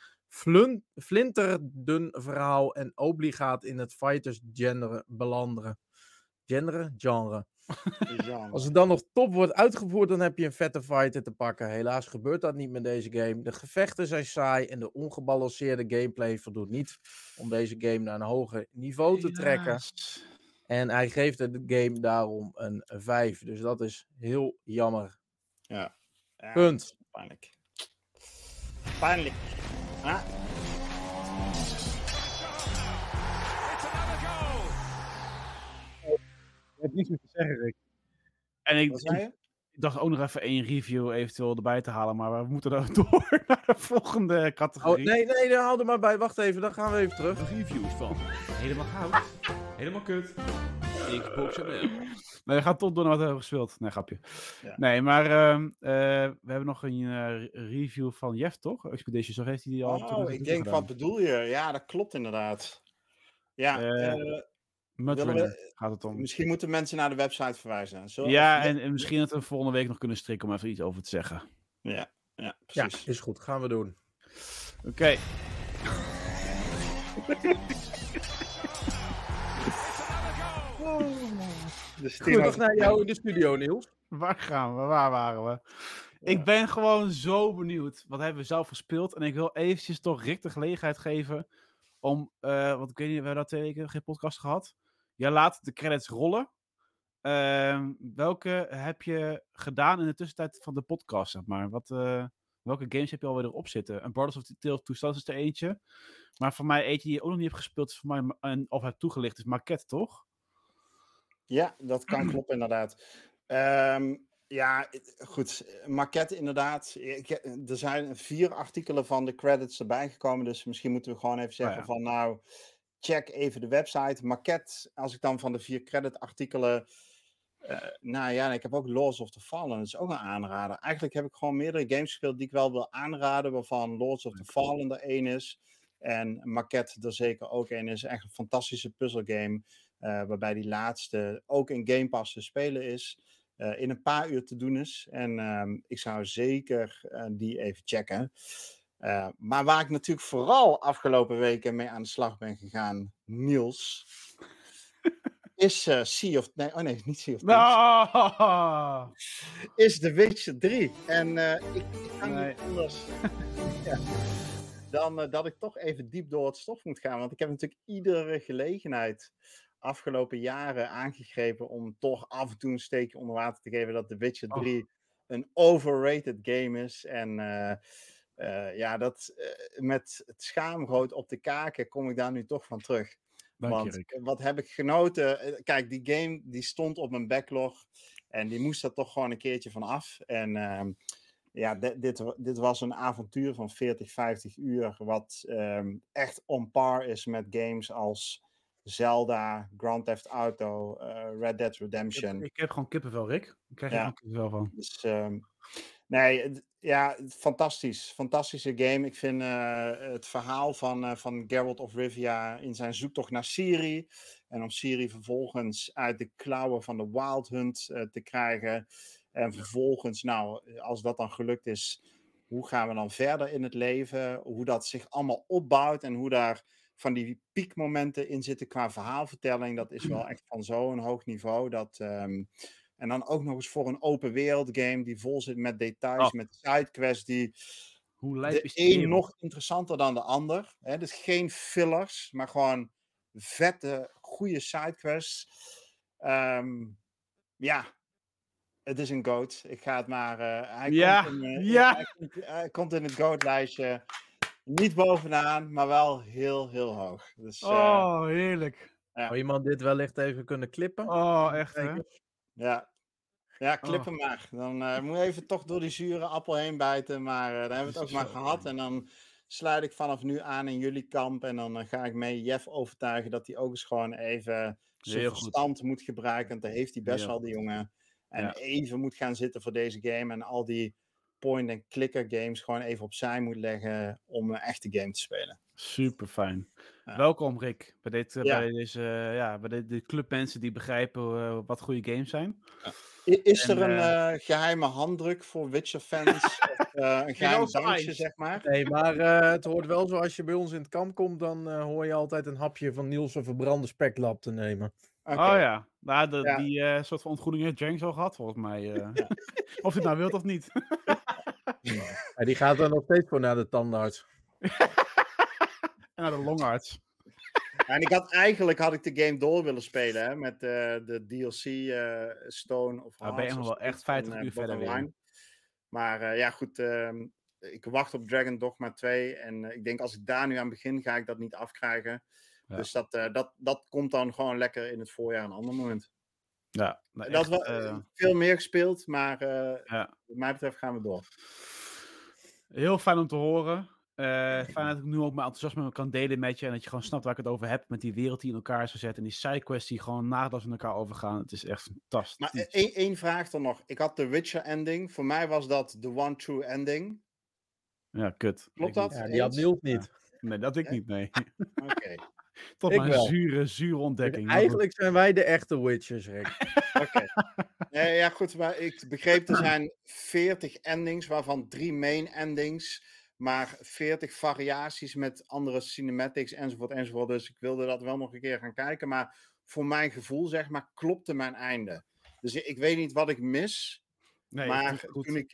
Flinterdun verhaal en obligaat in het fighters genre belanden. Genre? Jammer. Als het dan nog top wordt uitgevoerd, dan heb je een vette fighter te pakken. Helaas gebeurt dat niet met deze game. De gevechten zijn saai en de ongebalanceerde gameplay voldoet niet om deze game naar een hoger niveau te trekken. Helaas. En hij geeft de game daarom een 5. Dus dat is heel jammer. Ja, Punt. pijnlijk. Pijnlijk. Ah, Ik heb niets meer te zeggen, Rick. En wat zei je? ik dacht ook nog even 1 review eventueel erbij te halen, maar we moeten dan door naar de volgende Oh, categorie. nee, haal er maar bij. Wacht even, dan gaan we even terug. De reviews van Helemaal Goud, Helemaal Kut, Xbox NL. Nee, we gaan tot door naar wat we hebben gespeeld. Nee, grapje. Ja. Nee, maar we hebben nog een review van Jeff, toch? Expeditions, of heeft hij die al? Oh, ik denk, wat bedoel je? Ja, dat klopt inderdaad. Ja, Mudrunner willen we- gaat het om. misschien moeten mensen naar de website verwijzen. Ja, en misschien dat we volgende week nog kunnen strikken om even iets over te zeggen. Ja, Ja, precies. is goed. Gaan we doen. Oké. Dus Terug naar jou in de studio, Niels. Waar gaan we? Waar waren we? Ik ben gewoon zo benieuwd. Wat hebben we zelf gespeeld? En ik wil eventjes toch Rick de gelegenheid geven om... want ik weet niet, we hebben dat 2 weken geen podcast gehad. Jij laat de credits rollen. Welke heb je gedaan in de tussentijd van de podcast, zeg maar? Welke games heb je alweer erop zitten? En Brothers of the Tale of Two Sons is er eentje. Maar voor mij eentje die je ook nog niet hebt gespeeld, is voor mij, of hebt toegelicht, is Maquette, toch? Ja, dat kan kloppen inderdaad. Ja, goed. Maquette inderdaad. Er zijn 4 artikelen van de credits erbij gekomen. Dus misschien moeten we gewoon even zeggen van nou, check even de website. Maquette, als ik dan van de 4 credit artikelen... nou ja, ik heb ook Lords of the Fallen. Dat is ook een aanrader. Eigenlijk heb ik gewoon meerdere games gespeeld die ik wel wil aanraden. Waarvan Lords of the Fallen er één is. En Maquette er zeker ook één is. Echt een fantastische puzzelgame. Waarbij die laatste ook in Game Pass te spelen is. In een paar uur te doen is. En ik zou zeker die even checken. Maar waar ik natuurlijk vooral afgelopen weken mee aan de slag ben gegaan, Niels, is Sea of... Nee, niet Sea of Thieves. Is The Witcher 3. En ik kan niet anders dan dat ik toch even diep door het stof moet gaan. Want ik heb natuurlijk iedere gelegenheid afgelopen jaren aangegrepen om toch af en toe een steekje onder water te geven dat The Witcher 3 een overrated game is. En met het schaamrood op de kaken kom ik daar nu toch van terug. Dank je, Rick. Want wat heb ik genoten? Kijk, die game die stond op mijn backlog en die moest er toch gewoon een keertje van af. En dit was een avontuur van 40, 50 uur wat echt on par is met games als Zelda, Grand Theft Auto, Red Dead Redemption. Ik heb gewoon kippenvel, Rick. Ik krijg er gewoon kippenvel van. Dus, fantastisch. Fantastische game. Ik vind het verhaal van Geralt of Rivia in zijn zoektocht naar Ciri. En om Ciri vervolgens uit de klauwen van de Wild Hunt te krijgen. En vervolgens, nou, als dat dan gelukt is, hoe gaan we dan verder in het leven? Hoe dat zich allemaal opbouwt en hoe daar van die piekmomenten in zitten qua verhaalvertelling. Dat is wel echt van zo'n hoog niveau. En dan ook nog eens voor een open wereld game die vol zit met details, met sidequests die de een nog interessanter dan de ander. Hè? Dus geen fillers, maar gewoon vette, goede sidequests. Het is een GOAT. Ik ga het maar... Hij komt in het GOAT-lijstje. Niet bovenaan, maar wel heel, heel hoog. Dus, heerlijk. Zou iemand dit wellicht even kunnen klippen? Oh, echt hè? Ja, klip hem maar. Dan moet je even toch door die zure appel heen bijten. Maar dan hebben we het ook maar gehad. En dan sluit ik vanaf nu aan in jullie kamp. En dan ga ik mee Jeff overtuigen dat hij ook eens gewoon even zijn verstand moet gebruiken. Want daar heeft hij best wel, die jongen. En even moet gaan zitten voor deze game. En al die point-and-clicker games gewoon even opzij moet leggen om een echte game te spelen. Super fijn. Ja. Welkom Rick, bij de club mensen die begrijpen wat goede games zijn. Ja. Is er een geheime handdruk voor Witcher fans? een geheim no dansje, signs. zeg maar. Nee, maar het hoort wel zo, als je bij ons in het kamp komt, dan hoor je altijd een hapje van Niels' verbrande speklap te nemen. Oké. Oh ja. Nou, Ja. die soort van ontgroening heeft Jenks al gehad, volgens mij. Of je het nou wilt of niet. Ja, die gaat dan nog steeds voor naar de tandarts. En naar de longarts. En eigenlijk had ik de game door willen spelen, hè, met de DLC Stone of Nou, ben je Hearts nog of wel echt zoiets 50 en, uur verder weer. Borderline. Maar ja, goed. Ik wacht op Dragon Dogma 2. En ik denk, als ik daar nu aan begin, ga ik dat niet afkrijgen. Ja. Dus dat komt dan gewoon lekker in het voorjaar een ander moment. Ja, nou, Dat echt, veel meer gespeeld, maar ja. wat mij betreft gaan we door. Heel fijn om te horen. Fijn dat ik nu ook mijn enthousiasme kan delen met je. En dat je gewoon snapt waar ik het over heb. Met die wereld die in elkaar is gezet. En die sidequests die gewoon naadloos in elkaar overgaan. Het is echt fantastisch. Maar één vraag dan nog. Ik had de Witcher ending. Voor mij was dat de one true ending. Ja, kut. Klopt dat? Ja, die had Niels niet. Nee, dat ik Ja? niet, nee. Oké. Toch Ik maar wel. een zure ontdekking. maar Eigenlijk zijn wij de echte Witchers, Rick. Oké. Ja, goed, maar ik begreep er zijn 40 endings, waarvan 3 main endings, maar 40 variaties met andere cinematics enzovoort enzovoort. Dus ik wilde dat wel nog een keer gaan kijken, maar voor mijn gevoel, zeg maar, klopte mijn einde. Dus ik weet niet wat ik mis, goed. Nee, maar het is goed. toen ik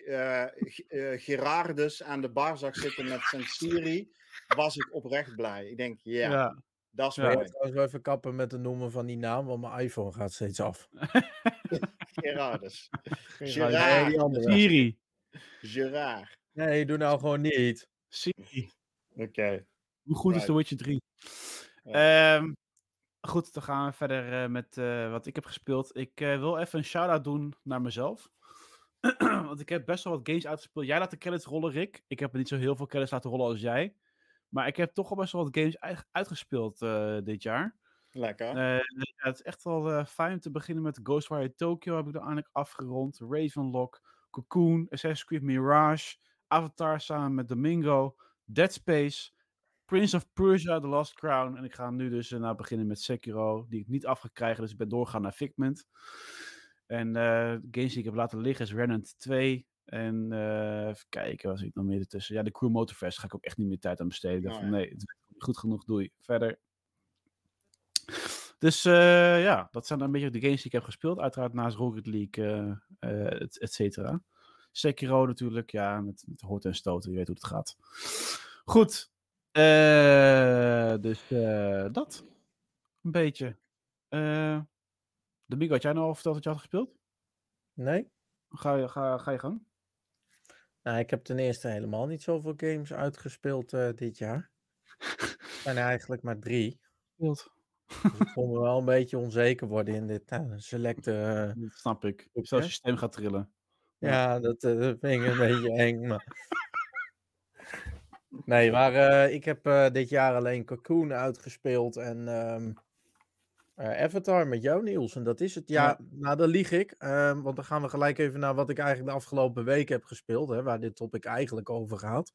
Gerardus aan de bar zag zitten met zijn Siri, was ik oprecht blij. Ik denk, Ja. dat is Ja. Ik mooi. ga trouwens wel even kappen met de noemen van die naam, want mijn iPhone gaat steeds af. Gerardus. Nee, Gerard. die andere. Siri. Gerard. Nee, doe nou gewoon niet. Siri. Oké. Hoe goed is Right. The Witcher 3? Ja. Goed, dan gaan we verder met wat ik heb gespeeld. Ik wil even een shout-out doen naar mezelf. Want ik heb best wel wat games uitgespeeld. Jij laat de credits rollen, Rick. Ik heb er niet zo heel veel credits laten rollen als jij. Maar ik heb toch al best wel wat games uitgespeeld dit jaar. Lekker. Ja, het is echt wel fijn om te beginnen met Ghostwire Tokyo. Heb ik uiteindelijk afgerond. Ravenlock, Cocoon, Assassin's Creed Mirage, Avatar samen met Domingo, Dead Space, Prince of Persia, The Lost Crown. En ik ga nu dus beginnen met Sekiro, die ik niet af ga krijgen. Dus ik ben doorgegaan naar Figment. En games die ik heb laten liggen is Remnant 2. En even kijken, was ik nog meer ertussen. Ja, de Crew Motorfest ga ik ook echt niet meer tijd aan besteden. Ik dacht van, nee, het is niet goed genoeg, doei. Verder. Dus ja, dat zijn dan een beetje de games die ik heb gespeeld. Uiteraard naast Rocket League, et cetera. Sekiro natuurlijk, ja, met horten en stoten. Je weet hoe het gaat. Goed. Dus dat. Een beetje. Domingo, had jij nou al verteld dat je had gespeeld? Nee? Ga je gang? Nou, ik heb ten eerste helemaal niet zoveel games uitgespeeld dit jaar. Er zijn er eigenlijk maar 3. Speelt. Dus ik vond me wel een beetje onzeker worden in dit selecte... Dat snap ik. Oké. Zelfs je stem gaat trillen. Ja, dat vind ik een beetje eng. Maar... Nee, maar ik heb dit jaar alleen Cocoon uitgespeeld en Avatar met jou, Niels. En dat is het. Ja, nou, dan lieg ik. Want dan gaan we gelijk even naar wat ik eigenlijk de afgelopen week heb gespeeld. Hè, waar dit topic eigenlijk over gaat.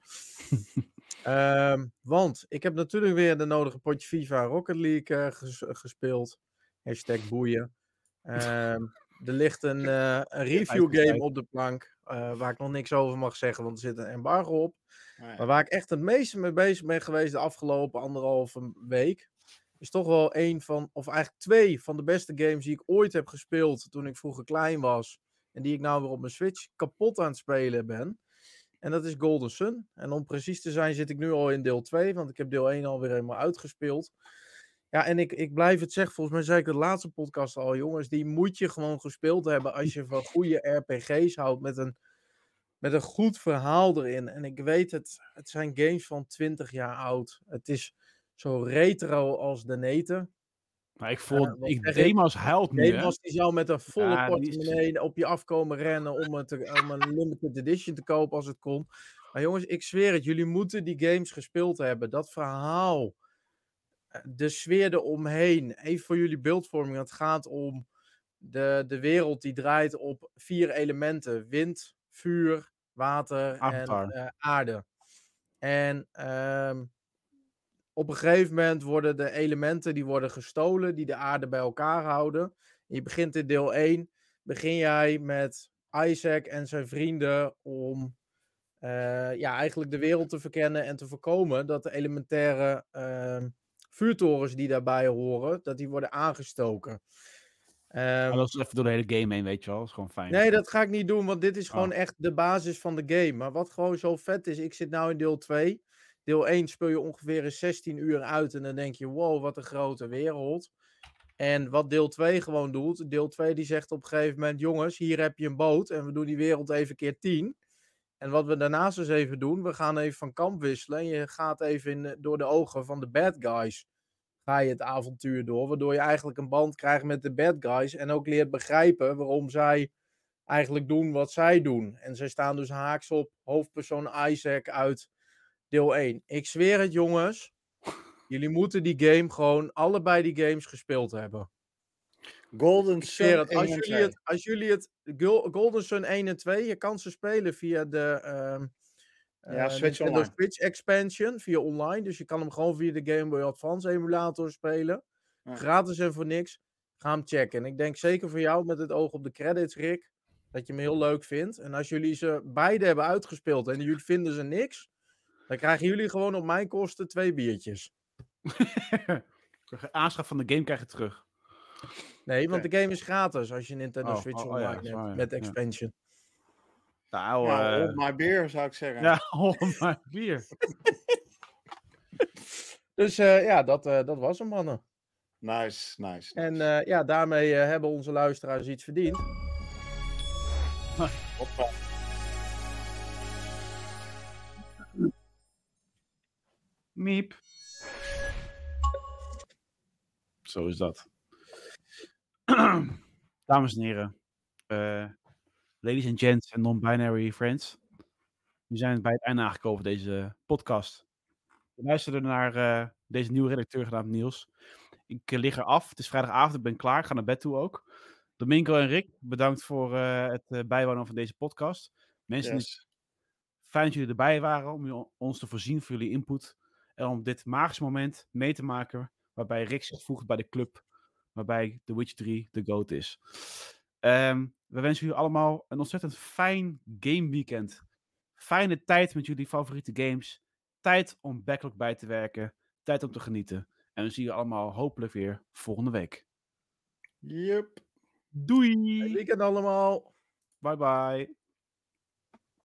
Want ik heb natuurlijk weer de nodige potje FIFA Rocket League gespeeld. # boeien. Er ligt een review game op de plank. Waar ik nog niks over mag zeggen, want er zit een embargo op. Maar waar ik echt het meeste mee bezig ben geweest de afgelopen 1,5 week. Is toch wel of eigenlijk 2 van de beste games die ik ooit heb gespeeld. Toen ik vroeger klein was. En die ik nou weer op mijn Switch kapot aan het spelen ben. En dat is Golden Sun. En om precies te zijn zit ik nu al in deel 2. Want ik heb deel 1 alweer helemaal uitgespeeld. Ja, en ik blijf het zeggen. Volgens mij zei ik de laatste podcast al. Jongens, die moet je gewoon gespeeld hebben. Als je van goede RPG's houdt. Met een goed verhaal erin. En ik weet het. Het zijn games van 20 jaar oud. Het is zo retro als de neten. Maar ik voel... wat zeg Demas huilt nu, hè? Demas die zou met een volle Ja, die is- portemonnee op je afkomen rennen om een limited edition te kopen als het kon. Maar jongens, ik zweer het, jullie moeten die games gespeeld hebben. Dat verhaal, de sfeer eromheen, even voor jullie beeldvorming. Het gaat om de wereld die draait op 4 elementen. Wind, vuur, water Avatar. en aarde. En op een gegeven moment worden de elementen die worden gestolen, die de aarde bij elkaar houden. Je begint in deel 1, begin jij met Isaac en zijn vrienden om eigenlijk de wereld te verkennen en te voorkomen dat de elementaire vuurtorens die daarbij horen, dat die worden aangestoken. Maar dat is even door de hele game heen, weet je wel. Dat is gewoon fijn. Nee, dat ga ik niet doen, want dit is gewoon Oh. echt de basis van de game. Maar wat gewoon zo vet is, ik zit nou in deel 2. Deel 1 speel je ongeveer in 16 uur uit en dan denk je, wow, wat een grote wereld. En wat deel 2 gewoon doet, deel 2 die zegt op een gegeven moment, jongens, hier heb je een boot en we doen die wereld even keer 10. En wat we daarnaast dus even doen, we gaan even van kamp wisselen en je gaat even door de ogen van de bad guys. Ga je het avontuur door, waardoor je eigenlijk een band krijgt met de bad guys en ook leert begrijpen waarom zij eigenlijk doen wat zij doen. En zij staan dus haaks op hoofdpersoon Isaac uit deel 1. Ik zweer het, jongens. Jullie moeten die game gewoon, allebei die games gespeeld hebben. Golden Ik zweer Sun het. 1 en 2. Als jullie het Golden Sun 1 en 2, je kan ze spelen via de Switch Nintendo Online. Switch expansion, via online. Dus je kan hem gewoon via de Game Boy Advance emulator spelen. Ja. Gratis en voor niks. Ga hem checken. En ik denk zeker voor jou, met het oog op de credits, Rick, dat je hem heel leuk vindt. En als jullie ze beide hebben uitgespeeld en jullie vinden ze niks, dan krijgen jullie gewoon op mijn kosten 2 biertjes. Aanschaf van de game krijg je terug. Nee, want Oké. de game is gratis als je Nintendo Oh, Switch ja, online dat is hebt waar, ja. met Ja. expansion. Nou, Nou, hold my beer, zou ik zeggen. ja, hold my beer. Dus dat was hem, mannen. Nice. En daarmee hebben onze luisteraars iets verdiend. Hoppa. Miep. Zo is dat. Dames en heren. Ladies and gents en non-binary friends. We zijn bij het einde aangekomen van deze podcast. We luisterden naar deze nieuwe redacteur genaamd Niels. Ik lig eraf. Het is vrijdagavond. Ik ben klaar. Ik ga naar bed toe ook. Domingo en Rick, bedankt voor het bijwonen van deze podcast. Mensen, Yes. fijn dat jullie erbij waren om ons te voorzien voor jullie input. En om dit magische moment mee te maken waarbij Rick zich voegt bij de club. Waarbij The Witcher 3 de GOAT is. We wensen jullie allemaal een ontzettend fijn game weekend. Fijne tijd met jullie favoriete games. Tijd om backlog bij te werken. Tijd om te genieten. En we zien jullie allemaal hopelijk weer volgende week. Yep. Doei! Weekend allemaal. Bye bye.